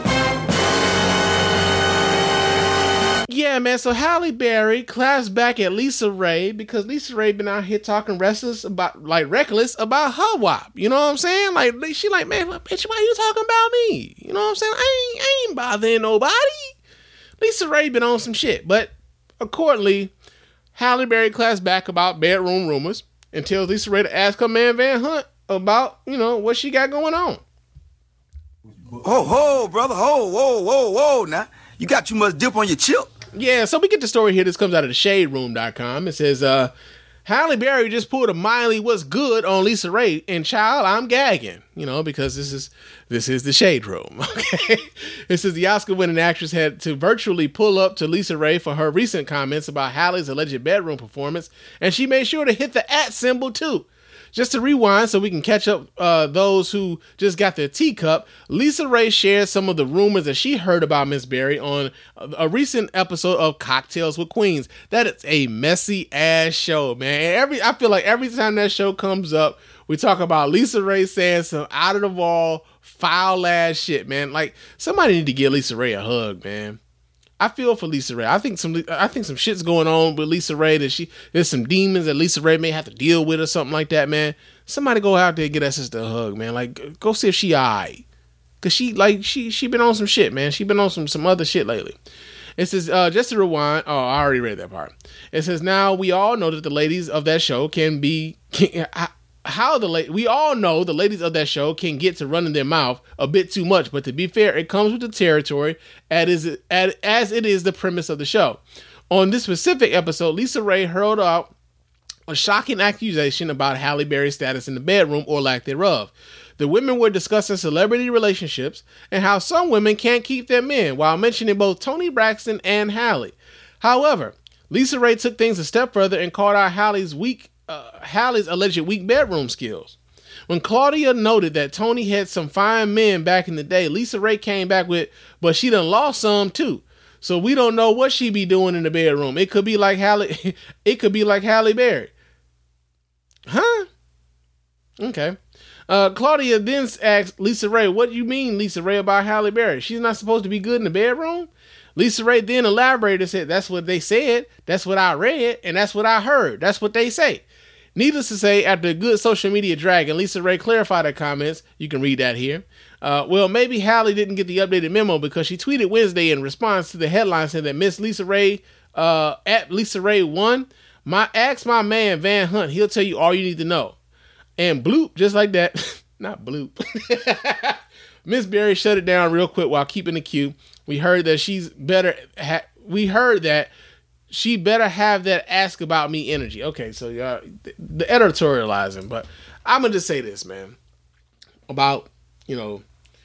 Yeah, man, so Halle Berry claps back at Lisa Ray because Lisa Ray been out here talking reckless about, like, reckless about her W A P. You know what I'm saying? Like, she like, man, bitch, why you talking about me? You know what I'm saying? I ain't, I ain't bothering nobody. Lisa Ray been on some shit. But, accordingly, Halle Berry claps back about bedroom rumors and tells Lisa Ray to ask her man Van Hunt about, you know, what she got going on. Ho, ho, brother, ho, whoa, whoa, whoa, now. You got too much dip on your chip. Yeah, so we get the story here. This comes out of the shade room dot com. It says, uh, Halle Berry just pulled a Miley what's good on Lisa Ray, and child, I'm gagging, you know, because this is this is the Shade Room. Okay, it says the Oscar-winning actress had to virtually pull up to Lisa Ray for her recent comments about Halle's alleged bedroom performance, and she made sure to hit the at symbol too. Just to rewind so we can catch up uh, those who just got their teacup, Lisa Ray shared some of the rumors that she heard about Miss Berry on a recent episode of Cocktails with Queens. That is a messy ass show, man. And every I feel like every time that show comes up, we talk about Lisa Ray saying some out of the wall, foul ass shit, man. Like, somebody need to give Lisa Ray a hug, man. I feel for Lisa Ray. I think some I think some shit's going on with Lisa Ray that she there's some demons that Lisa Ray may have to deal with or something like that, man. Somebody go out there and get that sister a hug, man. Like, go see if she alright. Cause she like she she been on some shit, man. She been on some some other shit lately. It says, uh, just to rewind. Oh, I already read that part. It says, now we all know that the ladies of that show can be can, how the la- we all know the ladies of that show can get to running their mouth a bit too much, but to be fair, it comes with the territory as is as it is the premise of the show. On this specific episode, Lisa Ray hurled out a shocking accusation about Halle Berry's status in the bedroom or lack thereof. The women were discussing celebrity relationships and how some women can't keep their men, while mentioning both Toni Braxton and Halle. However, Lisa Ray took things a step further and called out Halle's weak Uh, Halle's alleged weak bedroom skills. When Claudia noted that Toni had some fine men back in the day, Lisa Ray came back with, but she done lost some too. So we don't know what she be doing in the bedroom. It could be like Halle, it could be like Halle Berry. Huh? Okay. Uh, Claudia then asked Lisa Ray, what do you mean, Lisa Ray, about Halle Berry? She's not supposed to be good in the bedroom? Lisa Ray then elaborated and said, that's what they said, that's what I read, and that's what I heard. That's what they say. Needless to say, after a good social media drag, and Lisa Ray clarified her comments, you can read that here. Uh, well, maybe Halle didn't get the updated memo because she tweeted Wednesday in response to the headline saying that Miss Lisa Ray, uh, at Lisa Ray one, my ask my man Van Hunt, he'll tell you all you need to know. And bloop, just like that, not bloop. Miss Berry shut it down real quick while keeping the cue. We heard that she's better. Ha- we heard that she better have that ask about me energy. Okay, so uh, the, the editorializing, but I'm gonna just say this, man, about, you know,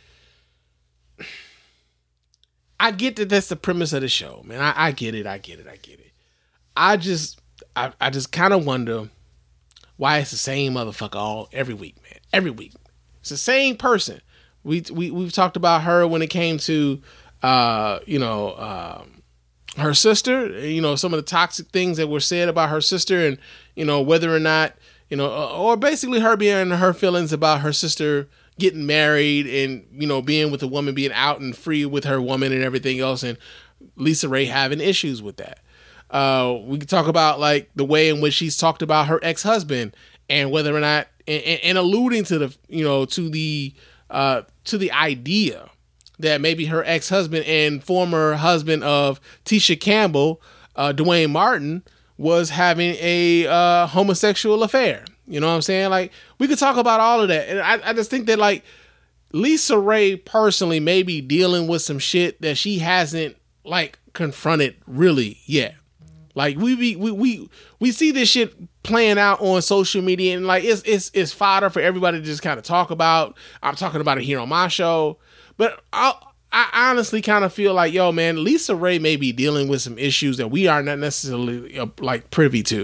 I get that that's the premise of the show, man. I, I get it, I get it, I get it. I just, I, I just kind of wonder why it's the same motherfucker all every week, man. Every week, it's the same person. We we we've talked about her when it came to, uh, you know, um, her sister. You know, some of the toxic things that were said about her sister, and you know whether or not, you know, or basically her being her feelings about her sister getting married and, you know, being with a woman, being out and free with her woman and everything else, and Lisa Ray having issues with that. Uh, we could talk about like the way in which she's talked about her ex-husband and whether or not, and, and alluding to the, you know, to the, uh, to the idea that maybe her ex-husband and former husband of Tisha Campbell, uh, Dwayne Martin, was having a uh, homosexual affair. You know what I'm saying? Like, we could talk about all of that. And I, I just think that, like, Lisa Ray personally may be dealing with some shit that she hasn't, like, confronted really yet. Like, we be, we we we see this shit playing out on social media, and, like, it's it's it's fodder for everybody to just kind of talk about. I'm talking about it here on my show. But I I honestly kind of feel like, yo, man, Lisa Ray may be dealing with some issues that we are not necessarily, uh, like, privy to.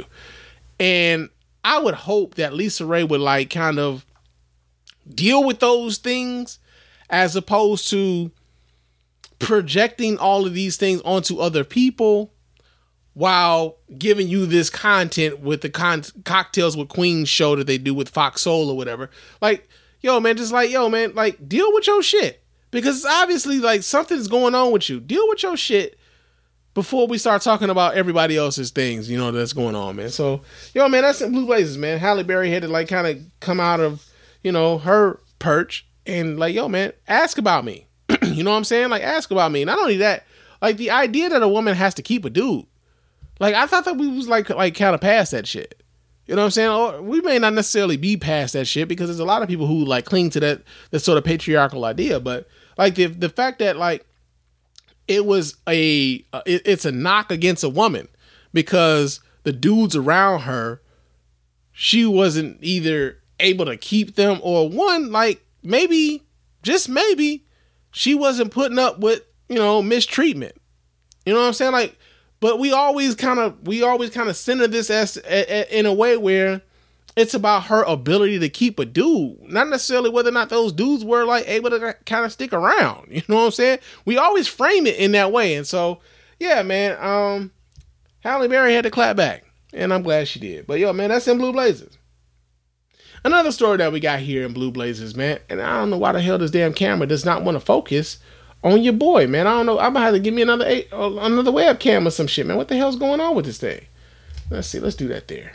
And I would hope that Lisa Ray would, like, kind of deal with those things as opposed to projecting all of these things onto other people while giving you this content with the con- Cocktails with Queens show that they do with Fox Soul or whatever. Like, yo, man, just like, yo, man, like, deal with your shit. Because it's obviously, like, something's going on with you. Deal with your shit before we start talking about everybody else's things, you know, that's going on, man. So, yo, man, that's in Blue Blazers, man. Halle Berry had to, like, kind of come out of, you know, her perch and, like, yo, man, ask about me. You know what I'm saying? Like, ask about me. Not only that, like, the idea that a woman has to keep a dude. Like, I thought that we was, like, like kind of past that shit. You know what I'm saying? Or we may not necessarily be past that shit because there's a lot of people who, like, cling to that, that sort of patriarchal idea. But, like, the the fact that, like, it was a, uh, it, it's a knock against a woman because the dudes around her, she wasn't either able to keep them, or one, like, maybe, just maybe, she wasn't putting up with, you know, mistreatment. You know what I'm saying? Like, but we always kind of, we always kind of center this as a, a, in a way where it's about her ability to keep a dude, not necessarily whether or not those dudes were, like, able to kind of stick around. You know what I'm saying? We always frame it in that way. And so, yeah, man, um, Halle Berry had to clap back, and I'm glad she did. But, yo, man, that's in Blue Blazers. Another story that we got here in Blue Blazers, man, and I don't know why the hell this damn camera does not want to focus on your boy, man. I don't know. I'm gonna have to give me another eight, uh, another webcam or some shit, man. What the hell's going on with this thing? Let's see. Let's do that there.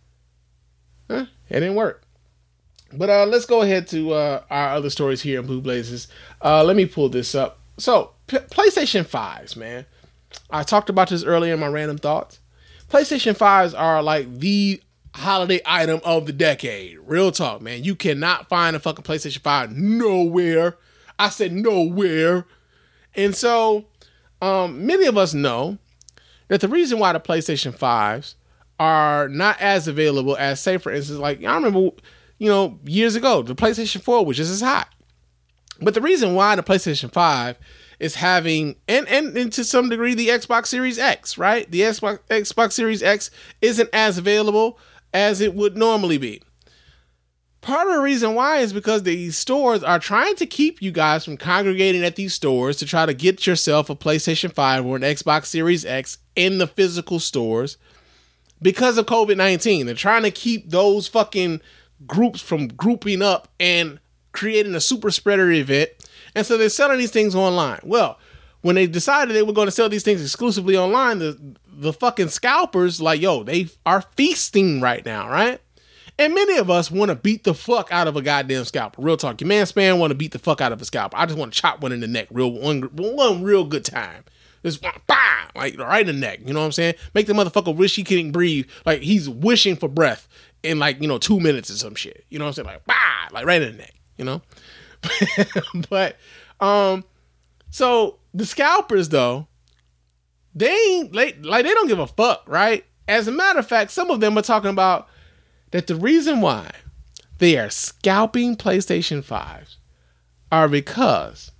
Huh? It didn't work. But uh, let's go ahead to uh, our other stories here in Blue Blazers. Uh, let me pull this up. So, P- PlayStation fives, man. I talked about this earlier in my random thoughts. PlayStation fives are like the holiday item of the decade. Real talk, man. You cannot find a fucking PlayStation five nowhere. I said nowhere. And so, um, many of us know that the reason why the PlayStation fives are not as available as, say, for instance, like, I remember, you know, years ago, the PlayStation four was just as hot. But the reason why the PlayStation five is having, and, and, and to some degree, the Xbox Series X, right? The Xbox, Xbox Series X isn't as available as it would normally be. Part of the reason why is because these stores are trying to keep you guys from congregating at these stores to try to get yourself a PlayStation five or an Xbox Series X in the physical stores because of COVID nineteen. They're trying to keep those fucking groups from grouping up and creating a super spreader event. And so they're selling these things online. Well, when they decided they were going to sell these things exclusively online, the, the fucking scalpers, like, yo, they are feasting right now, right? And many of us want to beat the fuck out of a goddamn scalper. Real talk. Your man Span want to beat the fuck out of a scalper. I just want to chop one in the neck. Real one, one real good time. Just bah, like right in the neck. You know what I'm saying? Make the motherfucker wish he couldn't breathe. Like he's wishing for breath in, like, you know, two minutes or some shit. You know what I'm saying? Like bah, like right in the neck. You know. But um, so the scalpers though they ain't like, like they don't give a fuck, right? As a matter of fact, some of them are talking about that the reason why they are scalping PlayStation fives are because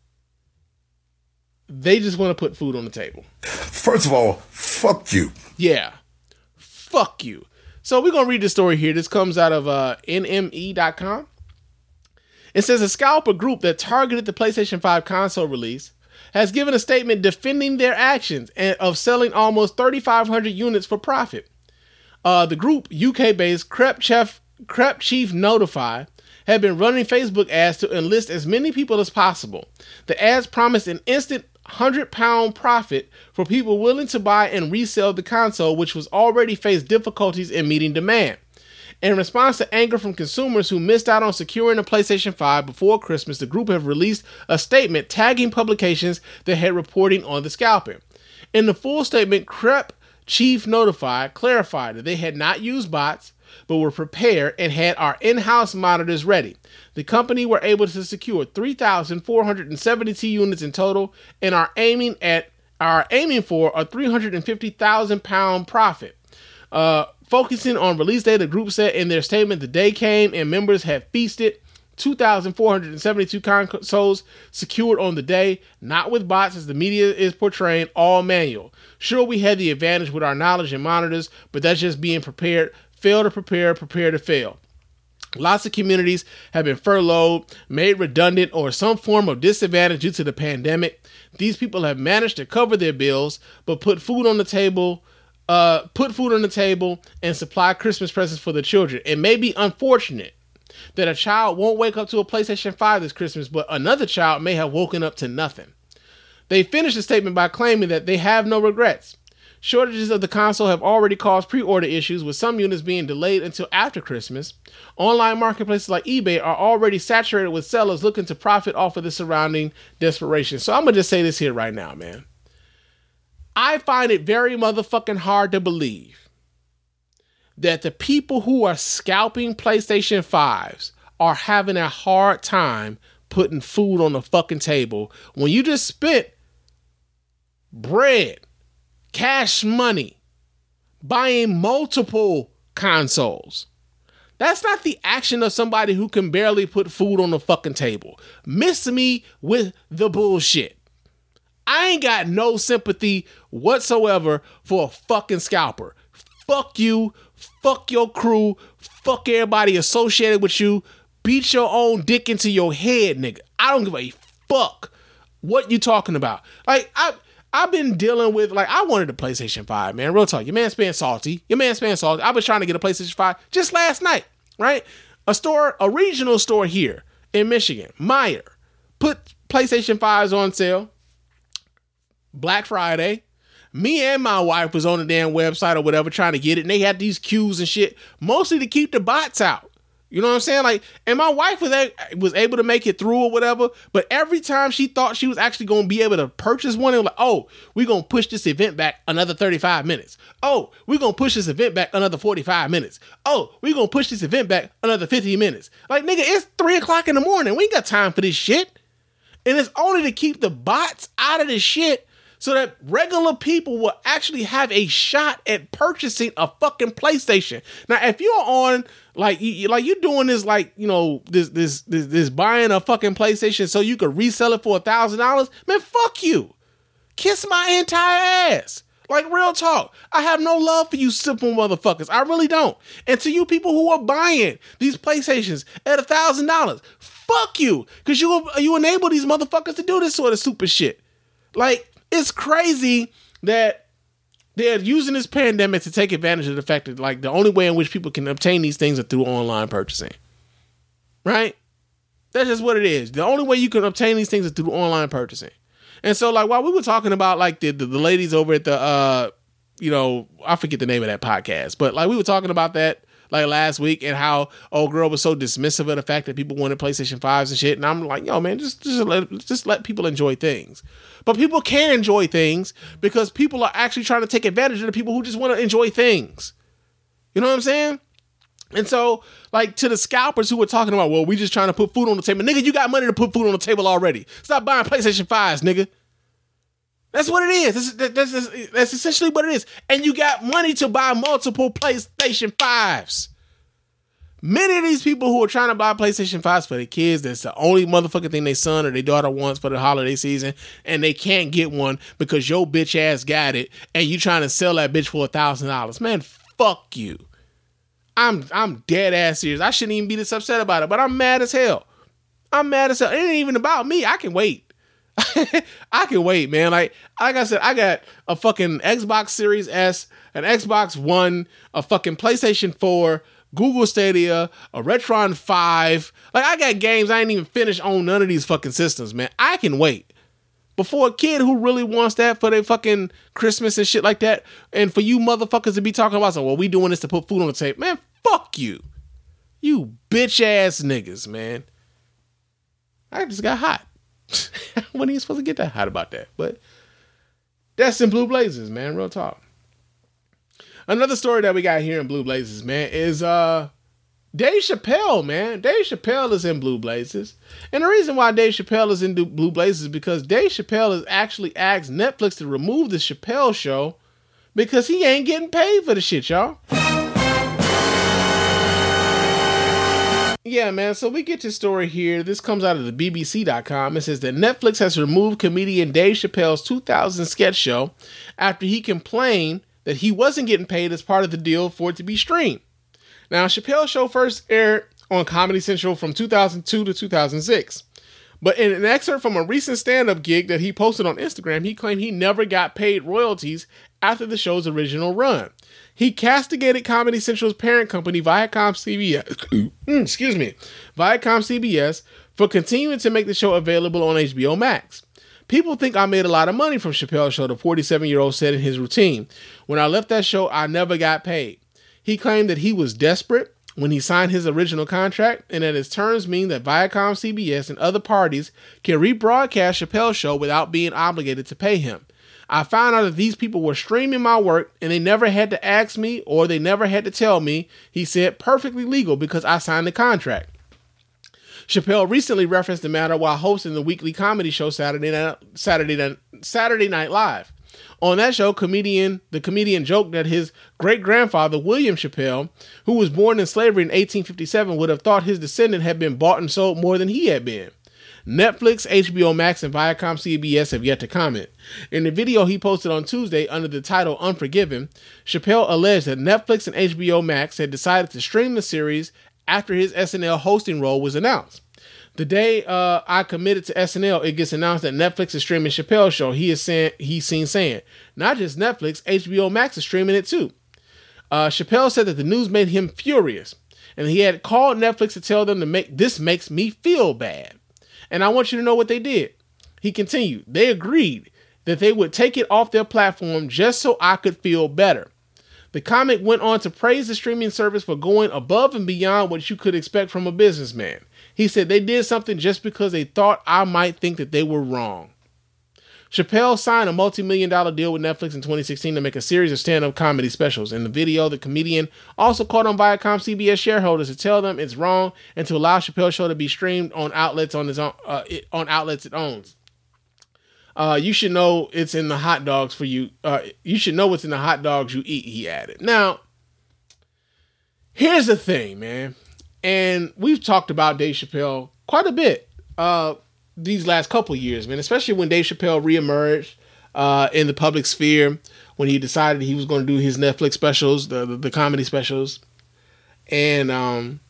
they just want to put food on the table. First of all, fuck you. Yeah. Fuck you. So we're going to read the story here. This comes out of uh, N M E dot com. It says a scalper group that targeted the PlayStation five console release has given a statement defending their actions and of selling almost thirty-five hundred units for profit. Uh, the group, U K-based Crep Chef, Crep Chief Notify, had been running Facebook ads to enlist as many people as possible. The ads promised an instant one hundred pound profit for people willing to buy and resell the console, which was already faced difficulties in meeting demand. In response to anger from consumers who missed out on securing a PlayStation five before Christmas, the group have released a statement tagging publications that had reporting on the scalping. In the full statement, Crep Chief Notify clarified that they had not used bots, but were prepared and had our in-house monitors ready. The company were able to secure three thousand four hundred seventy-two units in total and are aiming at are aiming for a three hundred fifty thousand pound profit. Uh, focusing on release day, the group said in their statement the day came and members had feasted. two thousand four hundred seventy-two consoles secured on the day, not with bots as the media is portraying, all manual. Sure, we had the advantage with our knowledge and monitors, but that's just being prepared. Fail to prepare, prepare to fail. Lots of communities have been furloughed, made redundant, or some form of disadvantage due to the pandemic. These people have managed to cover their bills, but put food on the table, uh, put food on the table, and supply Christmas presents for the children. It may be unfortunate that a child won't wake up to a PlayStation five this Christmas, but another child may have woken up to nothing. They finished the statement by claiming that they have no regrets. Shortages of the console have already caused pre-order issues, with some units being delayed until after Christmas. Online marketplaces like eBay are already saturated with sellers looking to profit off of the surrounding desperation. So I'm going to just say this here right now, man. I find it very motherfucking hard to believe that the people who are scalping PlayStation fives are having a hard time putting food on the fucking table when you just spent bread, cash money, buying multiple consoles. That's not the action of somebody who can barely put food on the fucking table. Miss me with the bullshit. I ain't got no sympathy whatsoever for a fucking scalper. Fuck you. Fuck your crew. Fuck everybody associated with you. Beat your own dick into your head, nigga. I don't give a fuck what you talking about. Like, I... I've been dealing with, like, I wanted a PlayStation five, man. Real talk. Your man's being salty. Your man's being salty. I was trying to get a PlayStation five just last night, right? A store, a regional store here in Michigan, Meijer, put PlayStation fives on sale Black Friday. Me and my wife was on the damn website or whatever trying to get it, and they had these queues and shit, mostly to keep the bots out. You know what I'm saying? Like, and my wife was a, was able to make it through or whatever, but every time she thought she was actually going to be able to purchase one, it was like, oh, we're going to push this event back another thirty-five minutes. Oh, we're going to push this event back another forty-five minutes. Oh, we're going to push this event back another fifty minutes. Like, nigga, it's three o'clock in the morning. We ain't got time for this shit. And it's only to keep the bots out of this shit so that regular people will actually have a shot at purchasing a fucking PlayStation. Now, if you're on, like, you, like you're doing this, like, you know, this, this, this, this buying a fucking PlayStation so you could resell it for a thousand dollars, man, fuck you. Kiss my entire ass. Like, real talk. I have no love for you simple motherfuckers. I really don't. And to you people who are buying these PlayStations at a thousand dollars, fuck you. Because you, you enable these motherfuckers to do this sort of stupid shit. Like, it's crazy that they're using this pandemic to take advantage of the fact that, like, the only way in which people can obtain these things are through online purchasing. Right? That's just what it is. The only way you can obtain these things is through online purchasing. And so, like, while we were talking about, like, the, the, the ladies over at the, uh, you know, I forget the name of that podcast, but, like, we were talking about that, like, last week, and how old girl was so dismissive of the fact that people wanted PlayStation fives and shit. And I'm like, yo, man, just, just, let, just let people enjoy things. But people can enjoy things because people are actually trying to take advantage of the people who just want to enjoy things. You know what I'm saying? And so, like, to the scalpers who were talking about, well, we just trying to put food on the table. Nigga, you got money to put food on the table already. Stop buying PlayStation fives, nigga. That's what it is. That's, that's, that's essentially what it is. And you got money to buy multiple PlayStation fives. Many of these people who are trying to buy PlayStation fives for their kids, that's the only motherfucking thing their son or their daughter wants for the holiday season, and they can't get one because your bitch ass got it, and you trying to sell that bitch for a thousand dollars. Man, fuck you. I'm I'm dead ass serious. I shouldn't even be this upset about it, but I'm mad as hell. I'm mad as hell. It ain't even about me. I can wait. I can wait, man. Like like I said, I got a fucking Xbox Series S, an Xbox One, a fucking PlayStation four, Google Stadia, a Retron five. Like, I got games I ain't even finished on none of these fucking systems, man. I can wait. But for a kid who really wants that for their fucking Christmas and shit like that, and for you motherfuckers to be talking about, so, well, we doing this to put food on the table. Man, fuck you. You bitch ass niggas, man. I just got hot. When are you supposed to get that hot about that? But that's in Blue Blazers, man. Real talk. Another story that we got here in Blue Blazers, man, is uh, Dave Chappelle, man. Dave Chappelle is in Blue Blazers. And the reason why Dave Chappelle is in Blue Blazers is because Dave Chappelle has actually asked Netflix to remove the Chappelle Show because he ain't getting paid for the shit, y'all. Yeah, man, so we get this story here. This comes out of the B B C dot com. It says that Netflix has removed comedian Dave Chappelle's two thousand sketch show after he complained that he wasn't getting paid as part of the deal for it to be streamed. Now, Chappelle's show first aired on Comedy Central from two thousand two to two thousand six. But in an excerpt from a recent stand-up gig that he posted on Instagram, he claimed he never got paid royalties after the show's original run. He castigated Comedy Central's parent company, Viacom C B S, excuse me, Viacom C B S, for continuing to make the show available on H B O Max. People think I made a lot of money from Chappelle's show, the forty-seven-year-old said in his routine. When I left that show, I never got paid. He claimed that he was desperate when he signed his original contract, and that his terms mean that Viacom C B S and other parties can rebroadcast Chappelle's show without being obligated to pay him. I found out that these people were streaming my work, and they never had to ask me, or they never had to tell me, he said, perfectly legal because I signed the contract. Chappelle recently referenced the matter while hosting the weekly comedy show Saturday Night, Saturday Night, Saturday Night Live. On that show, comedian the comedian joked that his great-grandfather, William Chappelle, who was born in slavery in eighteen fifty-seven, would have thought his descendant had been bought and sold more than he had been. Netflix, H B O Max, and Viacom C B S have yet to comment. In the video he posted on Tuesday under the title Unforgiven, Chappelle alleged that Netflix and H B O Max had decided to stream the series after his S N L hosting role was announced. The day uh, I committed to S N L, it gets announced that Netflix is streaming Chappelle's show. He is saying he's seen saying, not just Netflix, H B O Max is streaming it too. Uh, Chappelle said that the news made him furious, and he had called Netflix to tell them to make this makes me feel bad. And I want you to know what they did. He continued, they agreed that they would take it off their platform just so I could feel better. The comic went on to praise the streaming service for going above and beyond what you could expect from a businessman. He said they did something just because they thought I might think that they were wrong. Chappelle signed a multi-million dollar deal with Netflix in twenty sixteen to make a series of stand-up comedy specials. In the video, the comedian also called on Viacom C B S shareholders to tell them it's wrong and to allow Chappelle's show to be streamed on outlets on his own, uh, it, on outlets it owns. Uh, you should know it's in the hot dogs for you. Uh, you should know what's in the hot dogs you eat, he added. Now, here's the thing, man. And we've talked about Dave Chappelle quite a bit uh, these last couple years, man, especially when Dave Chappelle reemerged uh, in the public sphere when he decided he was going to do his Netflix specials, the, the, the comedy specials. And, um,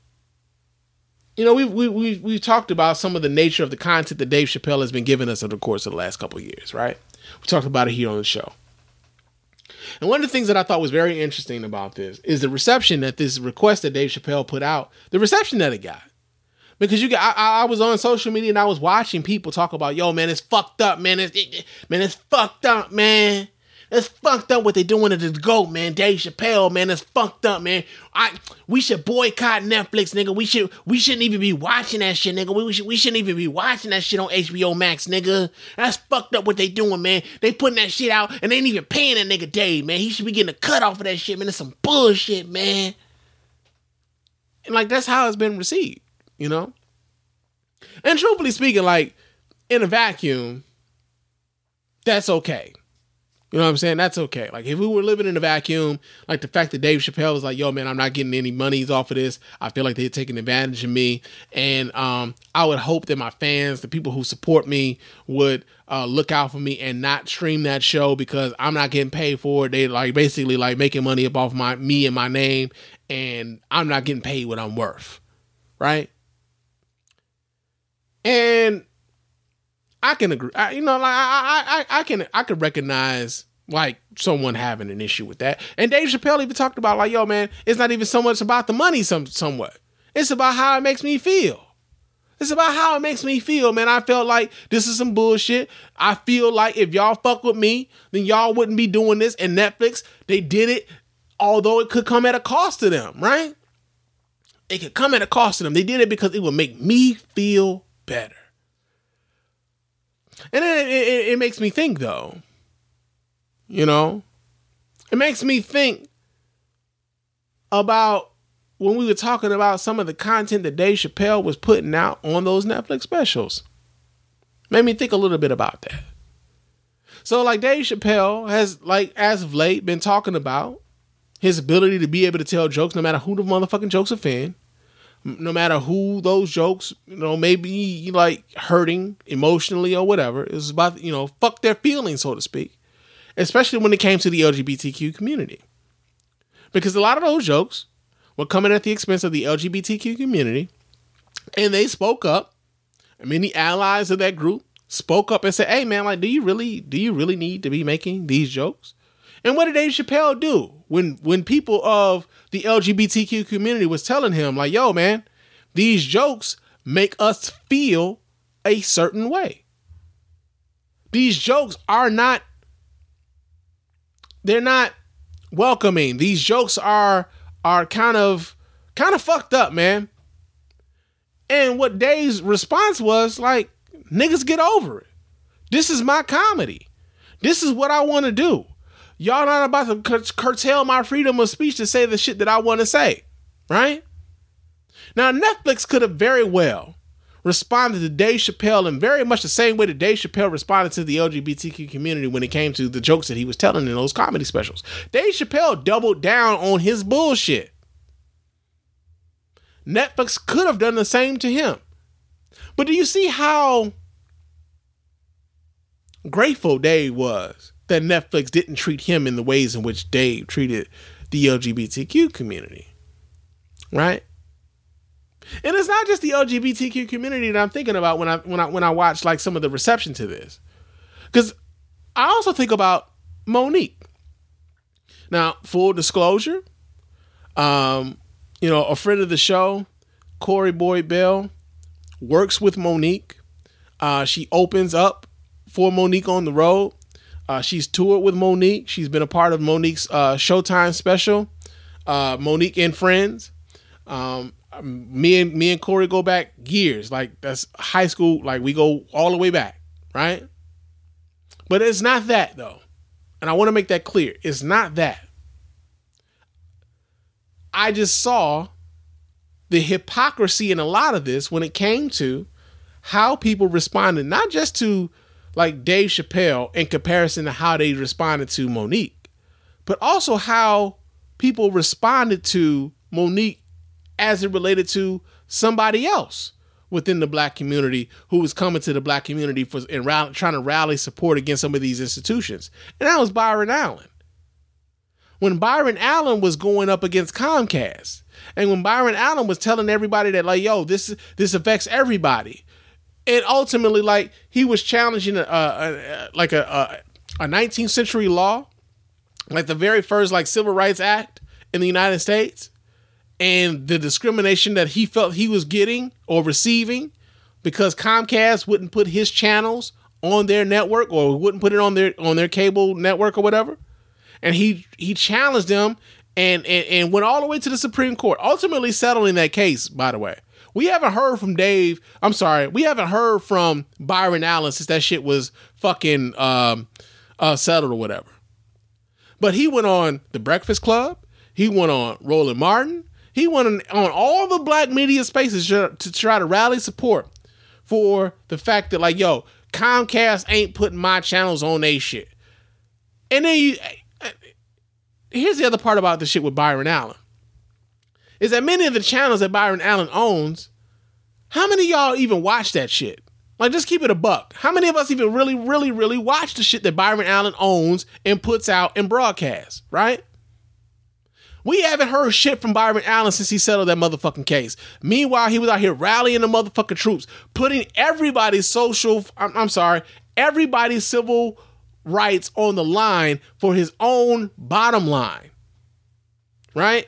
you know, we've, we, we've, we've talked about some of the nature of the content that Dave Chappelle has been giving us over the course of the last couple of years, right? We talked about it here on the show. And one of the things that I thought was very interesting about this is the reception that this request that Dave Chappelle put out, the reception that it got. Because you got, I, I was on social media and I was watching people talk about, yo, man, it's fucked up, man. It's, it, man, it's fucked up, man. It's fucked up what they doing to the GOAT, man. Dave Chappelle, man, it's fucked up, man. I we should boycott Netflix, nigga. We should we shouldn't even be watching that shit, nigga. We, we should we shouldn't even be watching that shit on H B O Max, nigga. That's fucked up what they doing, man. They putting that shit out and they ain't even paying that nigga Dave, man. He should be getting a cut off of that shit, man. It's some bullshit, man. And like that's how it's been received, you know? And truthfully speaking, like in a vacuum, that's okay. You know what I'm saying? That's okay. Like, if we were living in a vacuum, like the fact that Dave Chappelle was like, yo, man, I'm not getting any monies off of this. I feel like they're taking advantage of me. And um, I would hope that my fans, the people who support me, would uh, look out for me and not stream that show because I'm not getting paid for it. They like basically like making money up off my me and my name, and I'm not getting paid what I'm worth. Right? And I can agree. I, you know, like I, I, I can, I could recognize like someone having an issue with that. And Dave Chappelle even talked about like, yo, man, it's not even so much about the money. Some, somewhat, it's about how it makes me feel. It's about how it makes me feel, man. I felt like this is some bullshit. I feel like if y'all fuck with me, then y'all wouldn't be doing this. And Netflix, they did it, although it could come at a cost to them, right? It could come at a cost to them. They did it because it would make me feel better. And then it, it, it makes me think, though, you know, it makes me think about when we were talking about some of the content that Dave Chappelle was putting out on those Netflix specials. Made me think a little bit about that. So like Dave Chappelle has, like, as of late, been talking about his ability to be able to tell jokes no matter who the motherfucking jokes offend. No matter who those jokes, you know, may be like hurting emotionally or whatever. It's about, you know, fuck their feelings, so to speak. Especially when it came to the L G B T Q community. Because a lot of those jokes were coming at the expense of the L G B T Q community. And they spoke up. And many allies of that group spoke up and said, hey man, like, do you really, do you really need to be making these jokes? And what did Dave Chappelle do when when people of the L G B T Q community was telling him, like, yo, man, these jokes make us feel a certain way. These jokes are not, they're not welcoming. These jokes are are kind of kind of fucked up, man. And what Dave's response was like, niggas, get over it. This is my comedy. This is what I want to do. Y'all not about to cur- curtail my freedom of speech to say the shit that I want to say, right? Now, Netflix could have very well responded to Dave Chappelle in very much the same way that Dave Chappelle responded to the L G B T Q community when it came to the jokes that he was telling in those comedy specials. Dave Chappelle doubled down on his bullshit. Netflix could have done the same to him. But do you see how grateful Dave was that Netflix didn't treat him in the ways in which Dave treated the L G B T Q community, right? And it's not just the L G B T Q community that I'm thinking about when I when I when I watch like some of the reception to this, because I also think about Monique. Now, full disclosure, um, you know, a friend of the show, Corey Boyd Bell, works with Monique. Uh, she opens up for Monique on the road. Uh, she's toured with Monique. She's been a part of Monique's uh, Showtime special, uh, Monique and Friends. Um, me and me and Corey go back years. Like, that's high school. Like, we go all the way back, right? But it's not that, though. And I want to make that clear. It's not that. I just saw the hypocrisy in a lot of this when it came to how people responded, not just to like Dave Chappelle in comparison to how they responded to Monique, but also how people responded to Monique as it related to somebody else within the black community who was coming to the black community for and rally, trying to rally support against some of these institutions. And that was Byron Allen. When Byron Allen was going up against Comcast, and when Byron Allen was telling everybody that, like, yo, this this affects everybody. And ultimately, like, he was challenging a, a, a like a, a a nineteenth century law, like the very first like Civil Rights Act in the United States, and the discrimination that he felt he was getting or receiving because Comcast wouldn't put his channels on their network or wouldn't put it on their on their cable network or whatever. And he he challenged them and, and, and went all the way to the Supreme Court, ultimately settling that case, by the way. We haven't heard from Dave. I'm sorry. We haven't heard from Byron Allen since that shit was fucking um, uh, settled or whatever. But he went on The Breakfast Club. He went on Roland Martin. He went on, on all the black media spaces to try to rally support for the fact that, like, yo, Comcast ain't putting my channels on they shit. And then you, here's the other part about the shit with Byron Allen. Is that many of the channels that Byron Allen owns, how many of y'all even watch that shit? Like, just keep it a buck. How many of us even really, really, really watch the shit that Byron Allen owns and puts out and broadcasts, right? We haven't heard shit from Byron Allen since he settled that motherfucking case. Meanwhile, he was out here rallying the motherfucking troops, putting everybody's social, I'm, I'm sorry, everybody's civil rights on the line for his own bottom line, right?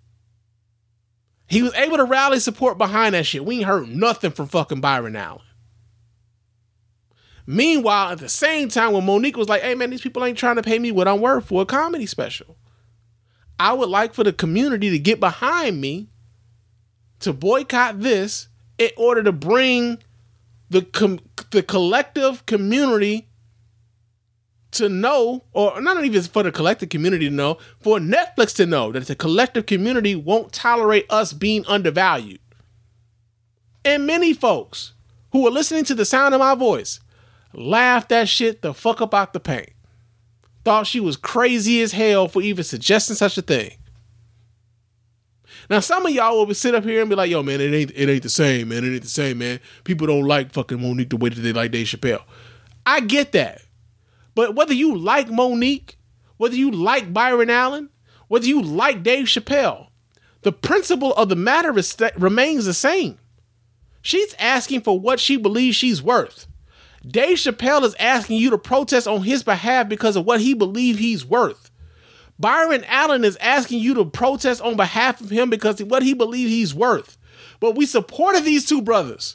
He was able to rally support behind that shit. We ain't heard nothing from fucking Byron Allen. Meanwhile, at the same time, when Monique was like, hey man, these people ain't trying to pay me what I'm worth for a comedy special. I would like for the community to get behind me to boycott this in order to bring the com- the collective community to know, or not even for the collective community to know, for Netflix to know that the collective community won't tolerate us being undervalued. And many folks who are listening to the sound of my voice laughed that shit the fuck up out the paint. Thought she was crazy as hell for even suggesting such a thing. Now, some of y'all will sit up here and be like, yo, man, it ain't it ain't the same, man. It ain't the same, man. People don't like fucking Monique the way that they like Dave Chappelle. I get that. But whether you like Monique, whether you like Byron Allen, whether you like Dave Chappelle, the principle of the matter is st- remains the same. She's asking for what she believes she's worth. Dave Chappelle is asking you to protest on his behalf because of what he believes he's worth. Byron Allen is asking you to protest on behalf of him because of what he believes he's worth. But we supported these two brothers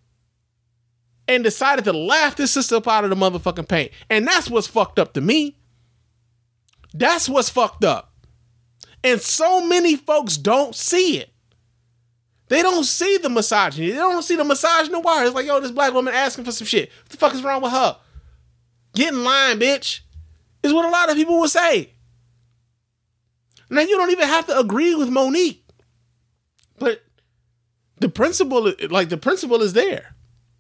and decided to laugh this sister up out of the motherfucking paint. And that's what's fucked up to me. That's what's fucked up. And so many folks don't see it. They don't see the misogyny. They don't see the misogyny wire. It's like, yo, this black woman asking for some shit. What the fuck is wrong with her? Get in line, bitch. Is what a lot of people will say. Now, you don't even have to agree with Monique. But the principle, like the principle is there.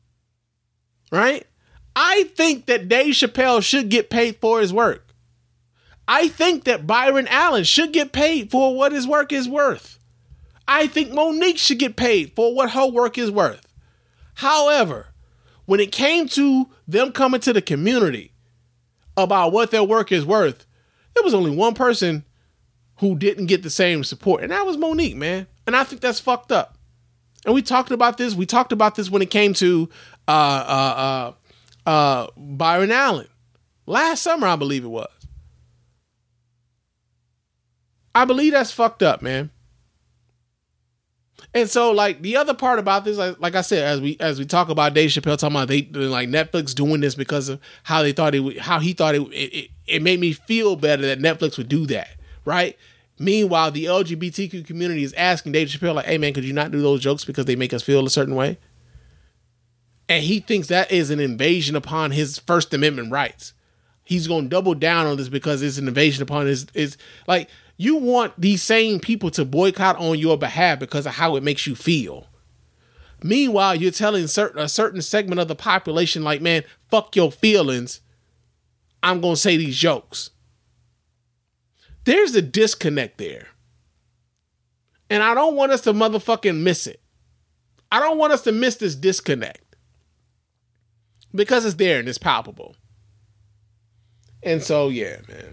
Right? I think that Dave Chappelle should get paid for his work. I think that Byron Allen should get paid for what his work is worth. I think Monique should get paid for what her work is worth. However, when it came to them coming to the community about what their work is worth, there was only one person who didn't get the same support, and that was Monique, man. And I think that's fucked up. And we talked about this. We talked about this when it came to uh, uh, uh, uh, Byron Allen. Last summer, I believe it was. I believe that's fucked up, man. And so, like, the other part about this, like, like I said, as we as we talk about Dave Chappelle talking about they like Netflix doing this because of how they thought it would, how he thought it, it it it made me feel better that Netflix would do that, right? Meanwhile, the L G B T Q community is asking Dave Chappelle, like, hey man, could you not do those jokes because they make us feel a certain way? And he thinks that is an invasion upon his First Amendment rights. He's going to double down on this because it's an invasion upon his, is like, you want these same people to boycott on your behalf because of how it makes you feel. Meanwhile, you're telling certain, a certain segment of the population, like, man, fuck your feelings. I'm going to say these jokes. There's a disconnect there. And I don't want us to motherfucking miss it. I don't want us to miss this disconnect. Because it's there and it's palpable. And so, yeah, man.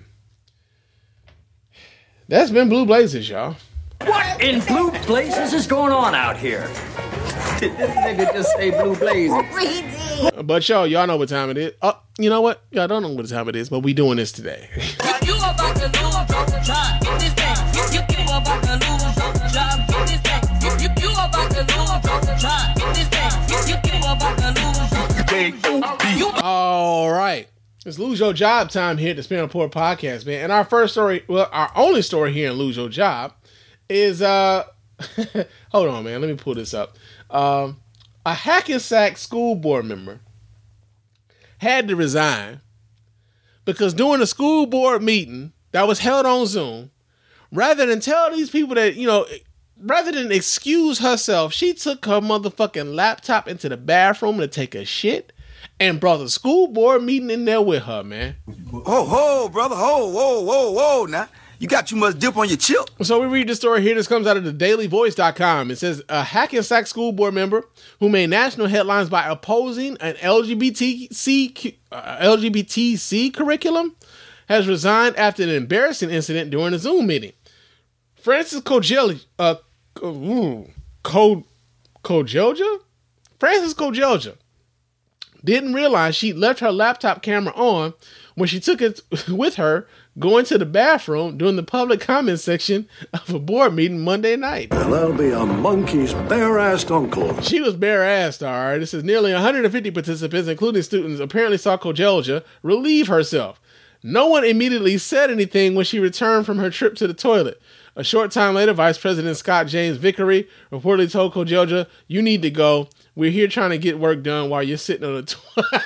That's been Blue Blazers, y'all. What in blue blazes is going on out here? This nigga just say Blue Blazers. But y'all, y'all know what time it is. Oh, you know what? Y'all don't know what time it is, but we doing this today. You about to lose your job. Get this thing. You, you about to lose your job. Get this thing. You, you, you about to lose your job. Get this thing. You, you about to lose your job. All right. It's Lose Your Job time here at the Spin Report Podcast, man. And our first story, well, our only story here in Lose Your Job is, uh, hold on, man. Let me pull this up. Um, a Hackensack school board member had to resign because during a school board meeting that was held on Zoom, rather than tell these people that, you know, rather than excuse herself, she took her motherfucking laptop into the bathroom to take a shit and brought the school board meeting in there with her, man. Ho, ho, brother. Ho, whoa, whoa, whoa. Now, you got too much dip on your chip. So we read the story here. This comes out of the daily voice dot com. It says a Hackensack school board member who made national headlines by opposing an L G B T C, uh, L G B T C curriculum has resigned after an embarrassing incident during a Zoom meeting. Frances Kojelja, uh, Ko, Kojelja? Frances Kojelja didn't realize she'd left her laptop camera on when she took it with her going to the bathroom during the public comment section of a board meeting Monday night. And that'll be a monkey's bare-assed uncle. She was bare-assed, all right. It says nearly one hundred fifty participants, including students, apparently saw Kojelja relieve herself. No one immediately said anything when she returned from her trip to the toilet. A short time later, Vice President Scott James Vickery reportedly told Kojelja, "You need to go. We're here trying to get work done while you're sitting on the toilet."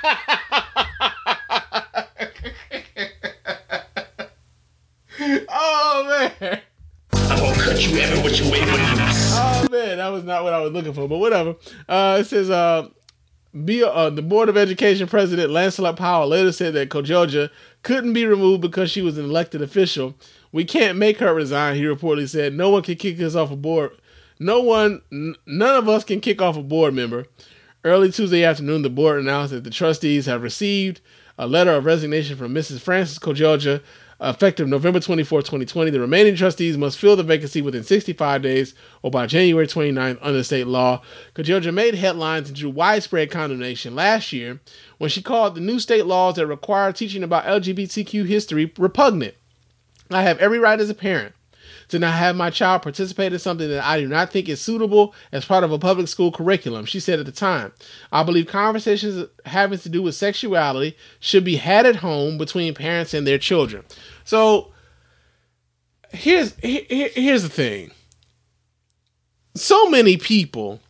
Oh, man. I'm going to cut you every which way but loose. Oh, man. That was not what I was looking for, but whatever. Uh, it says, uh, Be, uh, the Board of Education President Lancelot Powell later said that Kojelja couldn't be removed because she was an elected official. "We can't make her resign," he reportedly said. "No one can kick us off a board. No one, n- none of us can kick off a board member." Early Tuesday afternoon, the board announced that the trustees have received a letter of resignation from Missus Frances Kojelja, effective November twenty-fourth, twenty twenty. The remaining trustees must fill the vacancy within sixty-five days or by January twenty-ninth under state law. Kojelja made headlines and drew widespread condemnation last year when she called the new state laws that require teaching about L G B T Q history repugnant. "I have every right as a parent to not have my child participate in something that I do not think is suitable as part of a public school curriculum," she said at the time. "I believe conversations having to do with sexuality should be had at home between parents and their children." So here's here, here's the thing. So many people,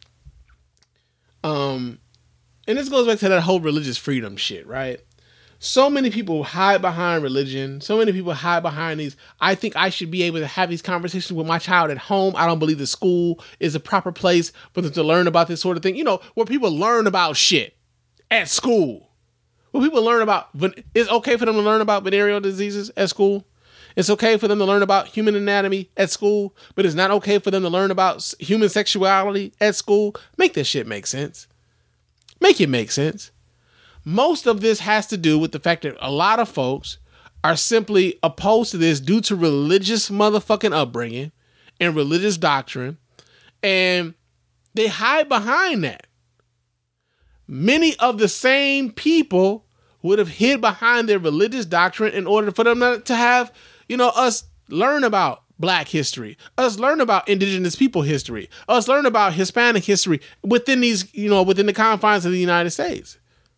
um, and this goes back to that whole religious freedom shit, right? So many people hide behind religion. So many people hide behind these. I think I should be able to have these conversations with my child at home. I don't believe the school is a proper place for them to learn about this sort of thing. You know, where people learn about shit at school. Where people learn about, it's okay for them to learn about venereal diseases at school. It's okay for them to learn about human anatomy at school, but it's not okay for them to learn about human sexuality at school. Make this shit make sense. Make it make sense. Most of this has to do with the fact that a lot of folks are simply opposed to this due to religious motherfucking upbringing and religious doctrine, and they hide behind that. Many of the same people would have hid behind their religious doctrine in order for them not to have, you know, us learn about Black history, us learn about Indigenous people history, us learn about Hispanic history within these, you know, within the confines of the United States.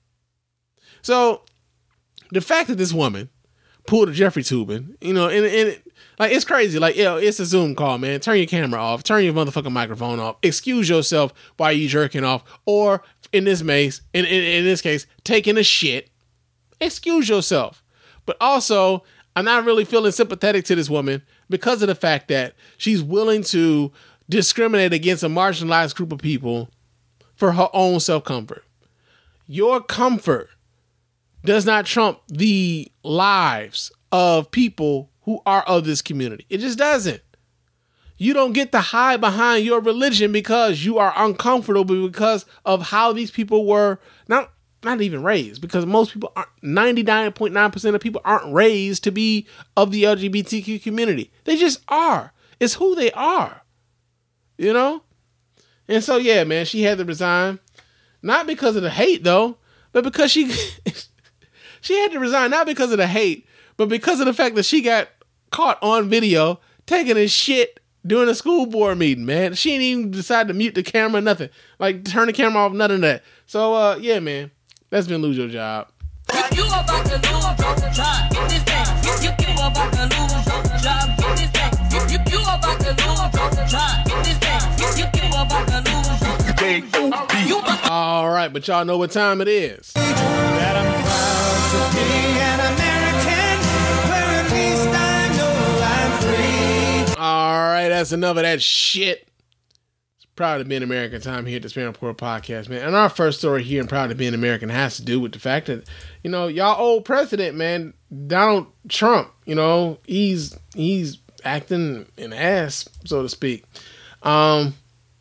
So the fact that this woman pulled a Jeffrey Toobin, you know, and, and it, like, it's crazy. Like, yo, it's a Zoom call, man. Turn your camera off. Turn your motherfucking microphone off. Excuse yourself while you jerking off. Or in this case, in, in, in this case, taking a shit. Excuse yourself. But also, I'm not really feeling sympathetic to this woman because of the fact that she's willing to discriminate against a marginalized group of people for her own self-comfort. Your comfort does not trump the lives of people who are of this community. It just doesn't. You don't get to hide behind your religion because you are uncomfortable because of how these people were not not even raised, because most people aren't, ninety-nine point nine percent of people aren't raised to be of the L G B T Q community. They just are. It's who they are. You know? And so, yeah, man, she had to resign. Not because of the hate, though, but because she... She had to resign not because of the hate, but because of the fact that she got caught on video taking a shit during a school board meeting, man. She didn't even decide to mute the camera, nothing. Like, turn the camera off, none of that. So, uh, yeah, man, that's been Lose Your Job. You about to lose your job. Get this thing. You, you about to lose your job. Get this thing. You, you, you about to lose your job. Get this thing. You, you about to lose your job. All right, but y'all know what time it is. That I'm proud to be an American, where at least I know I'm free. All right, that's enough of that shit. It's Proud to be an American time here at the Spin Report Podcast, man. And our first story here in Proud to be an American has to do with the fact that, you know, y'all old president, man, Donald Trump, you know, he's he's acting an ass, so to speak. Um,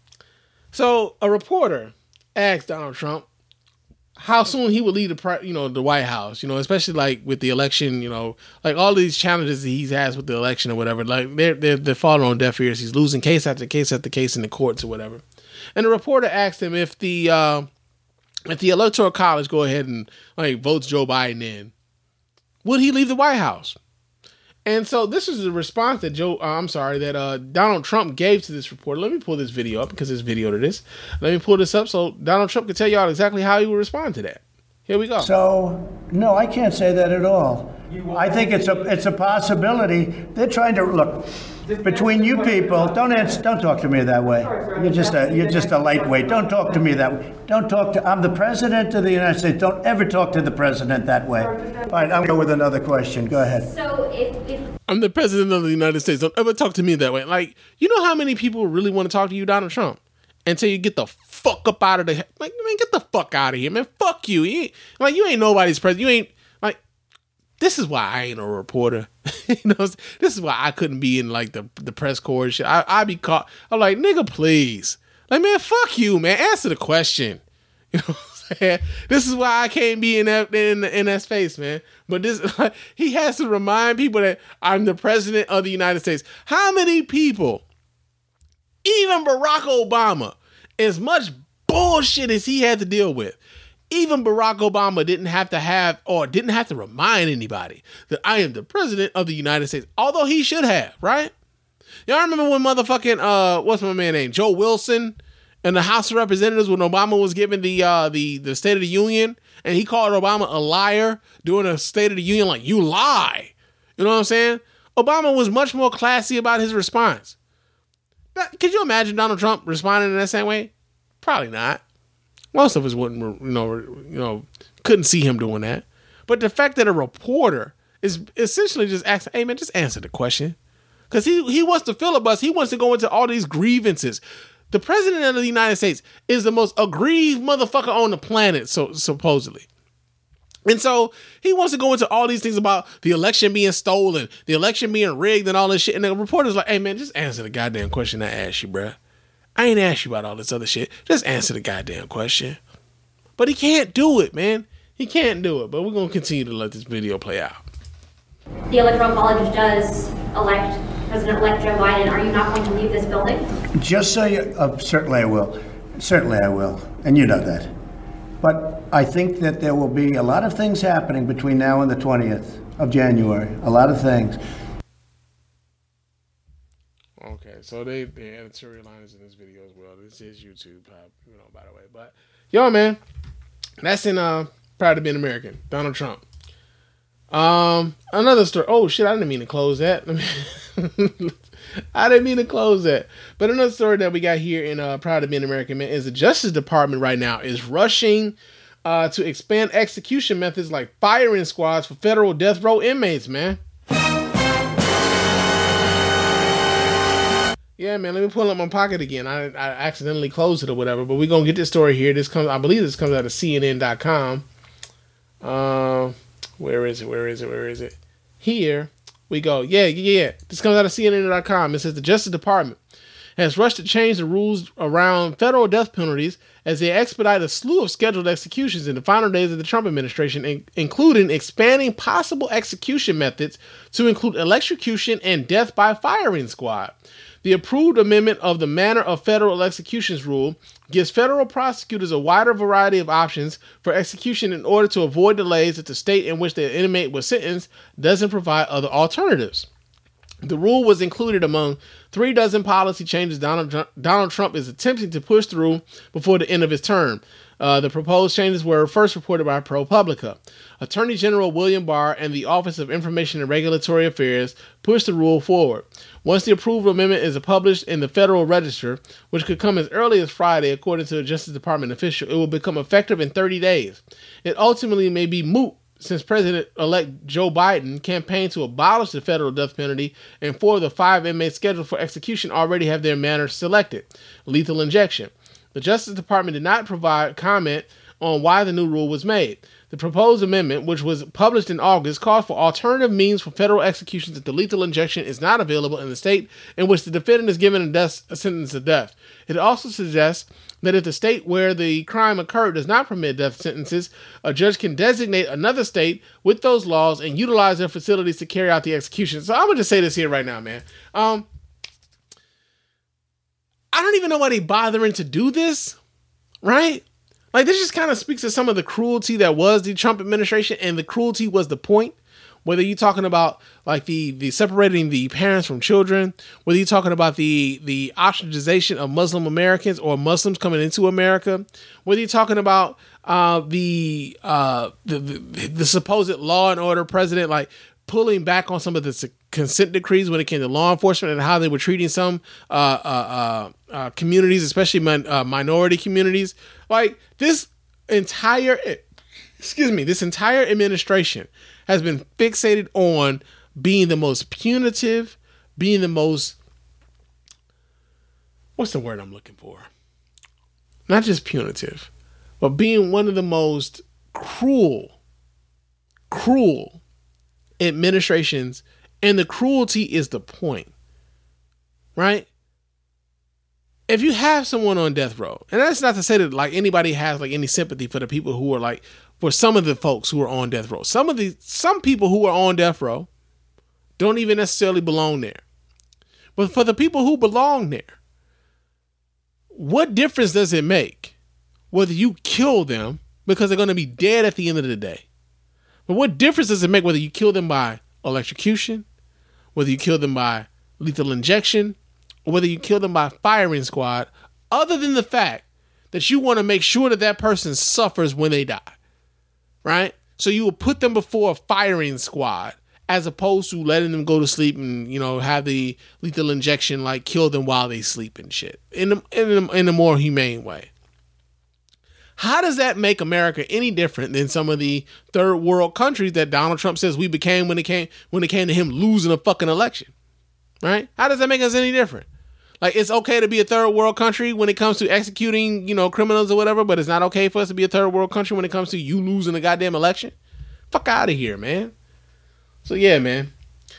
so a reporter asked Donald Trump how soon he would leave the, you know, the White House, you know, especially like with the election, you know, like all these challenges that he's has with the election or whatever, like they're, they're, they're falling on deaf ears. He's losing case after case after case in the courts or whatever. And the reporter asked him if the, uh, if the Electoral College go ahead and like votes Joe Biden in, would he leave the White House? And so this is the response that Joe, uh, I'm sorry, that uh, Donald Trump gave to this reporter. Let me pull this video up because there's video to this. Let me pull this up so Donald Trump can tell y'all exactly how he would respond to that. Here we go. So, no, I can't say that at all. I think it's a it's a possibility. They're trying to look between you people. Don't answer, don't talk to me that way. You're just a you're just a lightweight. Don't talk to me that way. Don't talk to. I'm the president of the United States. Don't ever talk to the president that way. All right, I'm going to go with another question. Go ahead. So if, if I'm the president of the United States. Don't ever talk to me that way. Like, you know how many people really want to talk to you, Donald Trump, until you get the fuck up out of the like, man, get the fuck out of here, man. Fuck you. You ain't, like, you ain't nobody's president. You ain't like. This is why I ain't a reporter. You know, this is why I couldn't be in like the the press corps and shit. I I be caught. I'm like, nigga, please. Like, man, fuck you, man. Answer the question. You know what I'm saying? This is why I can't be in that in, in that space, man. But this like, he has to remind people that I'm the president of the United States. How many people, even Barack Obama, as much bullshit as he had to deal with, even Barack Obama didn't have to have or didn't have to remind anybody that I am the president of the United States. Although he should have, right? Y'all remember when motherfucking, uh, what's my man name? Joe Wilson in the House of Representatives when Obama was given the, uh, the, the State of the Union and he called Obama a liar during a State of the Union, like, you lie. You know what I'm saying? Obama was much more classy about his response. Now, could you imagine Donald Trump responding in that same way? Probably not. Most of us wouldn't, you know, you know, couldn't see him doing that. But the fact that a reporter is essentially just asking, hey, man, just answer the question. Because he, he wants to filibuster. He wants to go into all these grievances. The president of the United States is the most aggrieved motherfucker on the planet, so supposedly. And so he wants to go into all these things about the election being stolen, the election being rigged and all this shit. And the reporter's like, hey, man, just answer the goddamn question I asked you, bruh. I ain't asked you about all this other shit. Just answer the goddamn question. But he can't do it, man. He can't do it. But we're going to continue to let this video play out. The Electoral College does elect President-elect Joe Biden. Are you not going to leave this building? Just so you, uh, certainly I will. Certainly I will. And you know that. But I think that there will be a lot of things happening between now and the twentieth of January. A lot of things. Okay, so they, they editorial lines in this video as well. This is YouTube, uh, you know, by the way. But, yo, man, that's in uh, Proud to be an American, Donald Trump. Um, another story. Oh, shit, I didn't mean to close that. I didn't mean to close that. But another story that we got here in uh, Proud to be an American, man, is the Justice Department right now is rushing uh, to expand execution methods like firing squads for federal death row inmates, man. Yeah, man, let me pull up my pocket again. I, I accidentally closed it or whatever, but we're going to get this story here. This comes, I believe this comes out of C N N dot com. Uh, where is it? Where is it? Where is it? Here we go. Yeah, yeah, yeah. This comes out of C N N dot com. It says the Justice Department has rushed to change the rules around federal death penalties as they expedite a slew of scheduled executions in the final days of the Trump administration, in- including expanding possible execution methods to include electrocution and death by firing squad. The approved amendment of the Manner of Federal Executions rule gives federal prosecutors a wider variety of options for execution in order to avoid delays if the state in which the inmate was sentenced doesn't provide other alternatives. The rule was included among three dozen policy changes Donald, Donald Trump is attempting to push through before the end of his term. Uh, the proposed changes were first reported by ProPublica. Attorney General William Barr and the Office of Information and Regulatory Affairs pushed the rule forward. Once the approved amendment is published in the Federal Register, which could come as early as Friday, according to a Justice Department official, it will become effective in thirty days. It ultimately may be moot since President-elect Joe Biden campaigned to abolish the federal death penalty, and four of the five inmates scheduled for execution already have their manner selected: lethal injection. The Justice Department did not provide comment on why the new rule was made. The proposed amendment, which was published in August, calls for alternative means for federal executions if the lethal injection is not available in the state in which the defendant is given a, death, a sentence of death. It also suggests that if the state where the crime occurred does not permit death sentences, a judge can designate another state with those laws and utilize their facilities to carry out the execution. So I'm going to just say this here right now, man. Um, I don't even know why they bothering to do this, right? Like, this just kind of speaks to some of the cruelty that was the Trump administration, and the cruelty was the point. Whether you're talking about like the, the separating the parents from children, whether you're talking about the, the ostracization of Muslim Americans or Muslims coming into America, whether you're talking about uh, the, uh, the, the the supposed law and order president, like pulling back on some of the consent decrees when it came to law enforcement and how they were treating some uh, uh, uh, uh, communities, especially min- uh, minority communities. Like this entire, excuse me, this entire administration has been fixated on being the most punitive, being the most, what's the word I'm looking for? Not just punitive, but being one of the most cruel, cruel administrations. And the cruelty is the point, right? If you have someone on death row, and that's not to say that like anybody has like any sympathy for the people who are like, for some of the folks who are on death row. Some of the, some people who are on death row don't even necessarily belong there. But for the people who belong there, what difference does it make whether you kill them because they're going to be dead at the end of the day? But what difference does it make whether you kill them by electrocution, whether you kill them by lethal injection, or whether you kill them by firing squad, other than the fact that you want to make sure that that person suffers when they die, right? So you will put them before a firing squad as opposed to letting them go to sleep and, you know, have the lethal injection, like kill them while they sleep and shit in a, in a, in a more humane way. How does that make America any different than some of the third world countries that Donald Trump says we became when it came when it came to him losing a fucking election? Right? How does that make us any different? Like, it's okay to be a third world country when it comes to executing, you know, criminals or whatever, but it's not okay for us to be a third world country when it comes to you losing a goddamn election? Fuck out of here, man. So yeah, man.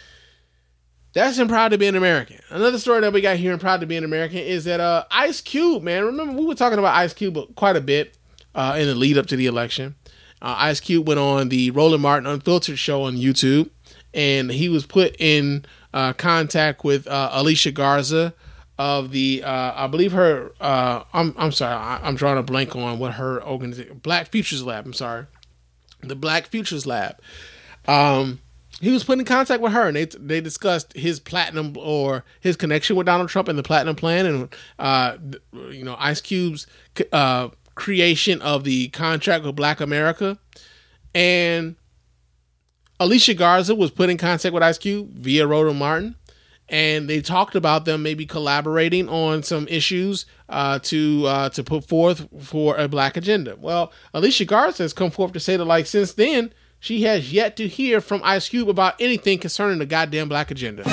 That's in Proud to Be an American. Another story that we got here in Proud to Be an American is that uh, Ice Cube, man. Remember, we were talking about Ice Cube quite a bit uh, in the lead up to the election. Uh, Ice Cube went on the Roland Martin Unfiltered show on YouTube, and he was put in uh, contact with uh, Alicia Garza of the, uh, I believe her, uh, I'm I'm sorry, I, I'm drawing a blank on what her organization, Black Futures Lab, I'm sorry, the Black Futures Lab. Um, he was put in contact with her, and they they discussed his platinum or his connection with Donald Trump and the Platinum Plan, and uh, you know, Ice Cube's uh, creation of the contract with Black America. And Alicia Garza was put in contact with Ice Cube via Roland Martin, and they talked about them maybe collaborating on some issues uh, to uh, to put forth for a Black agenda. Well, Alicia Garza has come forth to say that, like, since then, she has yet to hear from Ice Cube about anything concerning the goddamn Black agenda.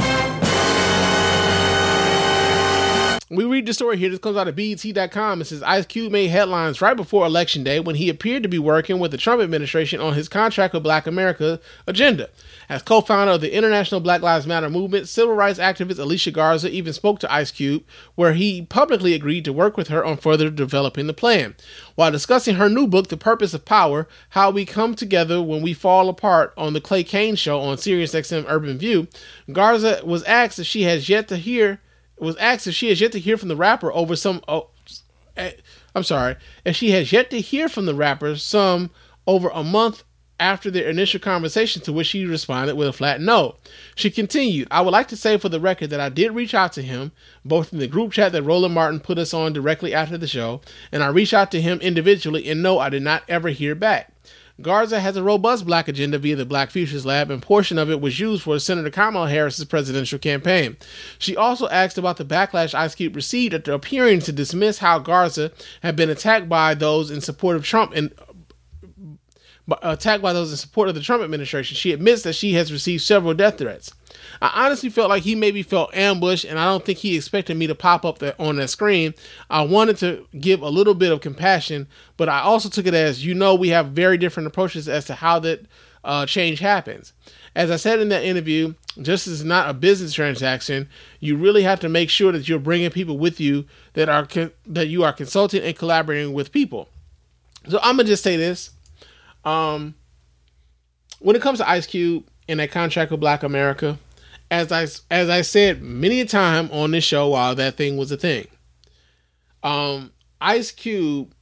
We read the story here. This comes out of B E T dot com. It says Ice Cube made headlines right before Election Day when he appeared to be working with the Trump administration on his contract with Black America agenda. As co-founder of the International Black Lives Matter movement, civil rights activist Alicia Garza even spoke to Ice Cube, where he publicly agreed to work with her on further developing the plan. While discussing her new book, The Purpose of Power, How We Come Together When We Fall Apart, on the Clay Kane Show on SiriusXM Urban View, Garza was asked if she has yet to hear was asked if she has yet to hear from the rapper over some, oh, I'm sorry, if she has yet to hear from the rapper some over a month after their initial conversation, to which she responded with a flat no. She continued, I would like to say for the record that I did reach out to him, both in the group chat that Roland Martin put us on directly after the show, and I reached out to him individually, and no, I did not ever hear back. Garza has a robust Black agenda via the Black Futures Lab, and portion of it was used for Senator Kamala Harris's presidential campaign. She also asked about the backlash Ice Cube received after appearing to dismiss how Garza had been attacked by those in support of Trump and attacked by those in support of the Trump administration. She admits that she has received several death threats. I honestly felt like he maybe felt ambushed, and I don't think he expected me to pop up the, on that screen. I wanted to give a little bit of compassion, but I also took it as, you know, we have very different approaches as to how that uh, change happens. As I said in that interview, just as not a business transaction, you really have to make sure that you're bringing people with you that are that you are consulting and collaborating with people. So I'm gonna just say this: um, when it comes to Ice Cube and that contract with Black America, as I as I said many a time on this show while that thing was a thing, um, Ice Cube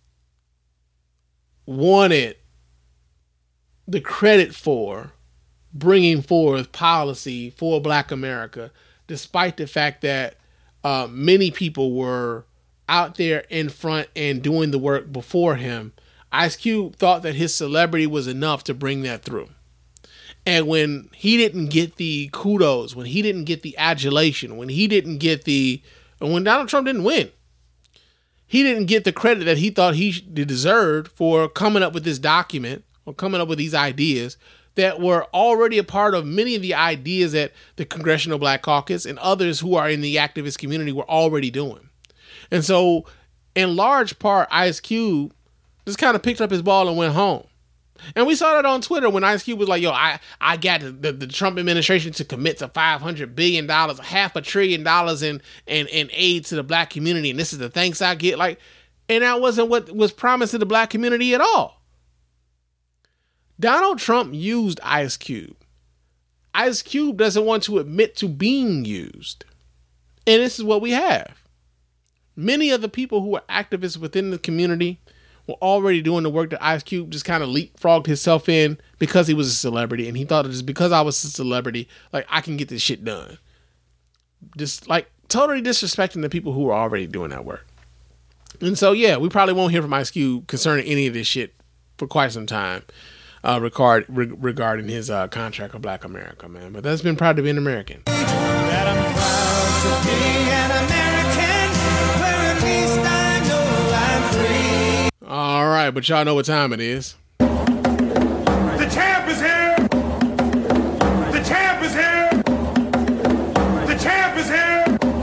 wanted the credit for bringing forth policy for Black America, despite the fact that uh, many people were out there in front and doing the work before him. Ice Cube thought that his celebrity was enough to bring that through. And when he didn't get the kudos, when he didn't get the adulation, when he didn't get the, when Donald Trump didn't win, he didn't get the credit that he thought he deserved for coming up with this document or coming up with these ideas that were already a part of many of the ideas that the Congressional Black Caucus and others who are in the activist community were already doing. And so, in large part, Ice Cube just kind of picked up his ball and went home. And we saw that on Twitter when Ice Cube was like, yo, I, I got the, the, the Trump administration to commit to five hundred billion dollars, half a trillion dollars in, in, in aid to the Black community. And this is the thanks I get. Like, and that wasn't what was promised to the Black community at all. Donald Trump used Ice Cube. Ice Cube doesn't want to admit to being used. And this is what we have. Many of the people who are activists within the community were already doing the work that Ice Cube just kind of leapfrogged himself in because he was a celebrity. And he thought it was because I was a celebrity, like, I can get this shit done. Just like totally disrespecting the people who were already doing that work. And so, yeah, we probably won't hear from Ice Cube concerning any of this shit for quite some time. Uh, regard, re- regarding his uh, contract with Black America, man. But that's been proud to be an American. That I'm proud to be an American, where at least I know I'm free. All right, but y'all know what time it is. The champ is here! The champ is here! The champ is here!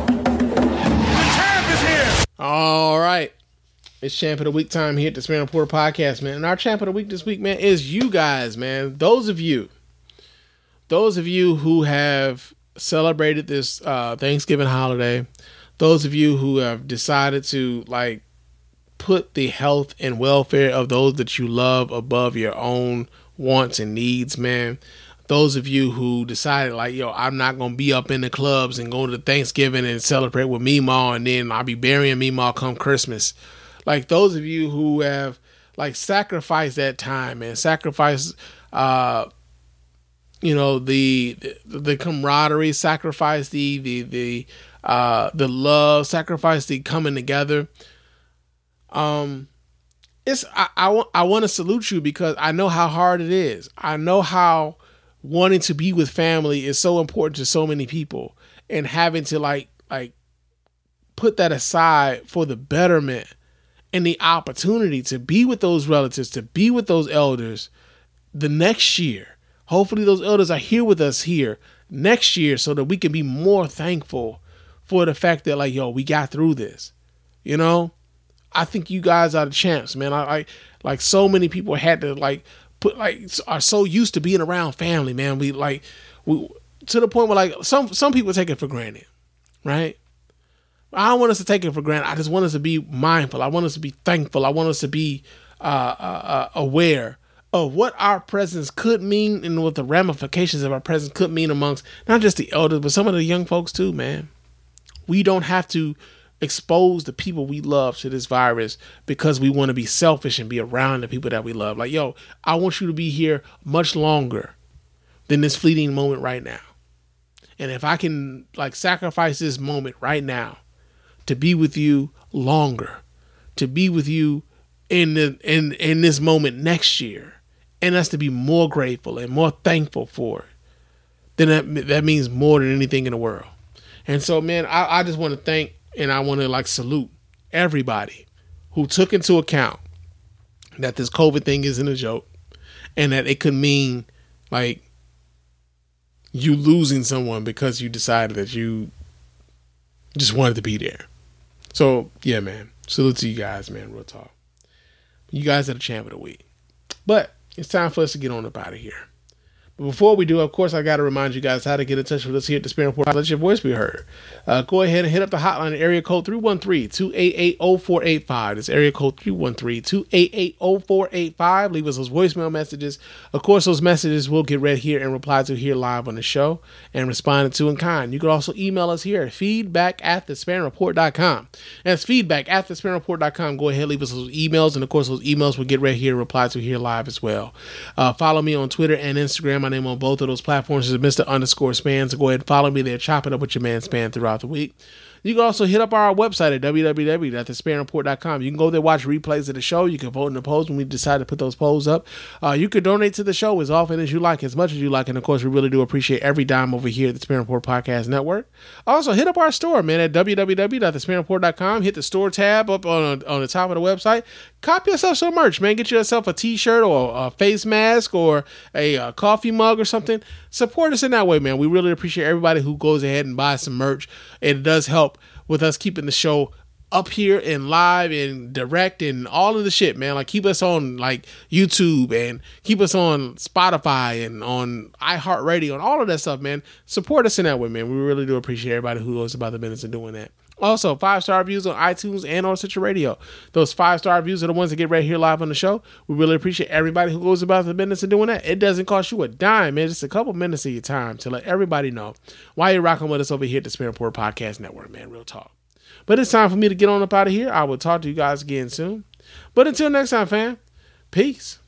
The champ is here! All right. It's Champ of the Week time here at the Span Reporter Podcast, man. And our Champ of the Week this week, man, is you guys, man. Those of you, those of you who have celebrated this uh, Thanksgiving holiday, those of you who have decided to, like, put the health and welfare of those that you love above your own wants and needs, man. Those of you who decided, like, yo, I'm not going to be up in the clubs and go to Thanksgiving and celebrate with Meemaw, and then I'll be burying Meemaw come Christmas. Like, those of you who have, like, sacrificed that time and sacrificed, uh, you know, the, the the camaraderie, sacrificed the the the uh, the love, sacrificed the coming together. Um, it's I I want I want to salute you because I know how hard it is. I know how wanting to be with family is so important to so many people, and having to like like put that aside for the betterment and the opportunity to be with those relatives, to be with those elders the next year. Hopefully those elders are here with us here next year so that we can be more thankful for the fact that, like, yo, we got through this. You know, I think you guys are the champs, man. I, I like so many people had to like put like are so used to being around family, man. We like we to the point where like some some people take it for granted, right? I don't want us to take it for granted. I just want us to be mindful. I want us to be thankful. I want us to be uh, uh, aware of what our presence could mean and what the ramifications of our presence could mean amongst not just the elders, but some of the young folks too, man. We don't have to expose the people we love to this virus because we want to be selfish and be around the people that we love. Like, yo, I want you to be here much longer than this fleeting moment right now. And if I can like sacrifice this moment right now to be with you longer, to be with you in the, in in this moment next year, and us to be more grateful and more thankful for it, then that that means more than anything in the world. And so, man, I, I just want to thank and I want to like salute everybody who took into account that this COVID thing isn't a joke, and that it could mean like you losing someone because you decided that you just wanted to be there. So yeah, man, salute to you guys, man. Real talk. You guys are the champ of the week. But it's time for us to get on up out of here. But before we do, of course, I got to remind you guys how to get in touch with us here at the Spin Report. Let your voice be heard. Uh, go ahead and hit up the hotline at area code three one three, two eight eight, zero four eight five. That's area code three one three, two eight eight, zero four eight five. Leave us those voicemail messages. Of course, those messages will get read here and replied to here live on the show and responded to in kind. You can also email us here at feedback at the span report dot com. That's feedback at the span report dot com. Go ahead, leave us those emails, and of course, those emails will get read here and replied to here live as well. Uh, follow me on Twitter and Instagram. My name on both of those platforms is Mister Underscore Span. So go ahead and follow me there, chopping up with your man Span throughout the week. You can also hit up our website at w w w dot the span report dot com. You can go there, watch replays of the show. You can vote in the polls when we decide to put those polls up. Uh, you can donate to the show as often as you like, as much as you like. And of course, we really do appreciate every dime over here at the Spin Report Podcast Network. Also, hit up our store, man, at w w w dot the span report dot com. Hit the store tab up on, on the top of the website. Copy yourself some merch, man. Get yourself a t-shirt or a face mask or a, a coffee mug or something. Support us in that way, man. We really appreciate everybody who goes ahead and buys some merch. It does help with us keeping the show up here and live and direct and all of the shit, man. Like, keep us on like YouTube and keep us on Spotify and on iHeartRadio and all of that stuff, man. Support us in that way, man. We really do appreciate everybody who goes about the business of doing that. Also, five-star reviews on iTunes and on Stitcher Radio. Those five-star reviews are the ones that get right here live on the show. We really appreciate everybody who goes about the business of doing that. It doesn't cost you a dime, man. Just a couple minutes of your time to let everybody know why you're rocking with us over here at the Spin Report Podcast Network, man. Real talk. But it's time for me to get on up out of here. I will talk to you guys again soon. But until next time, fam, peace.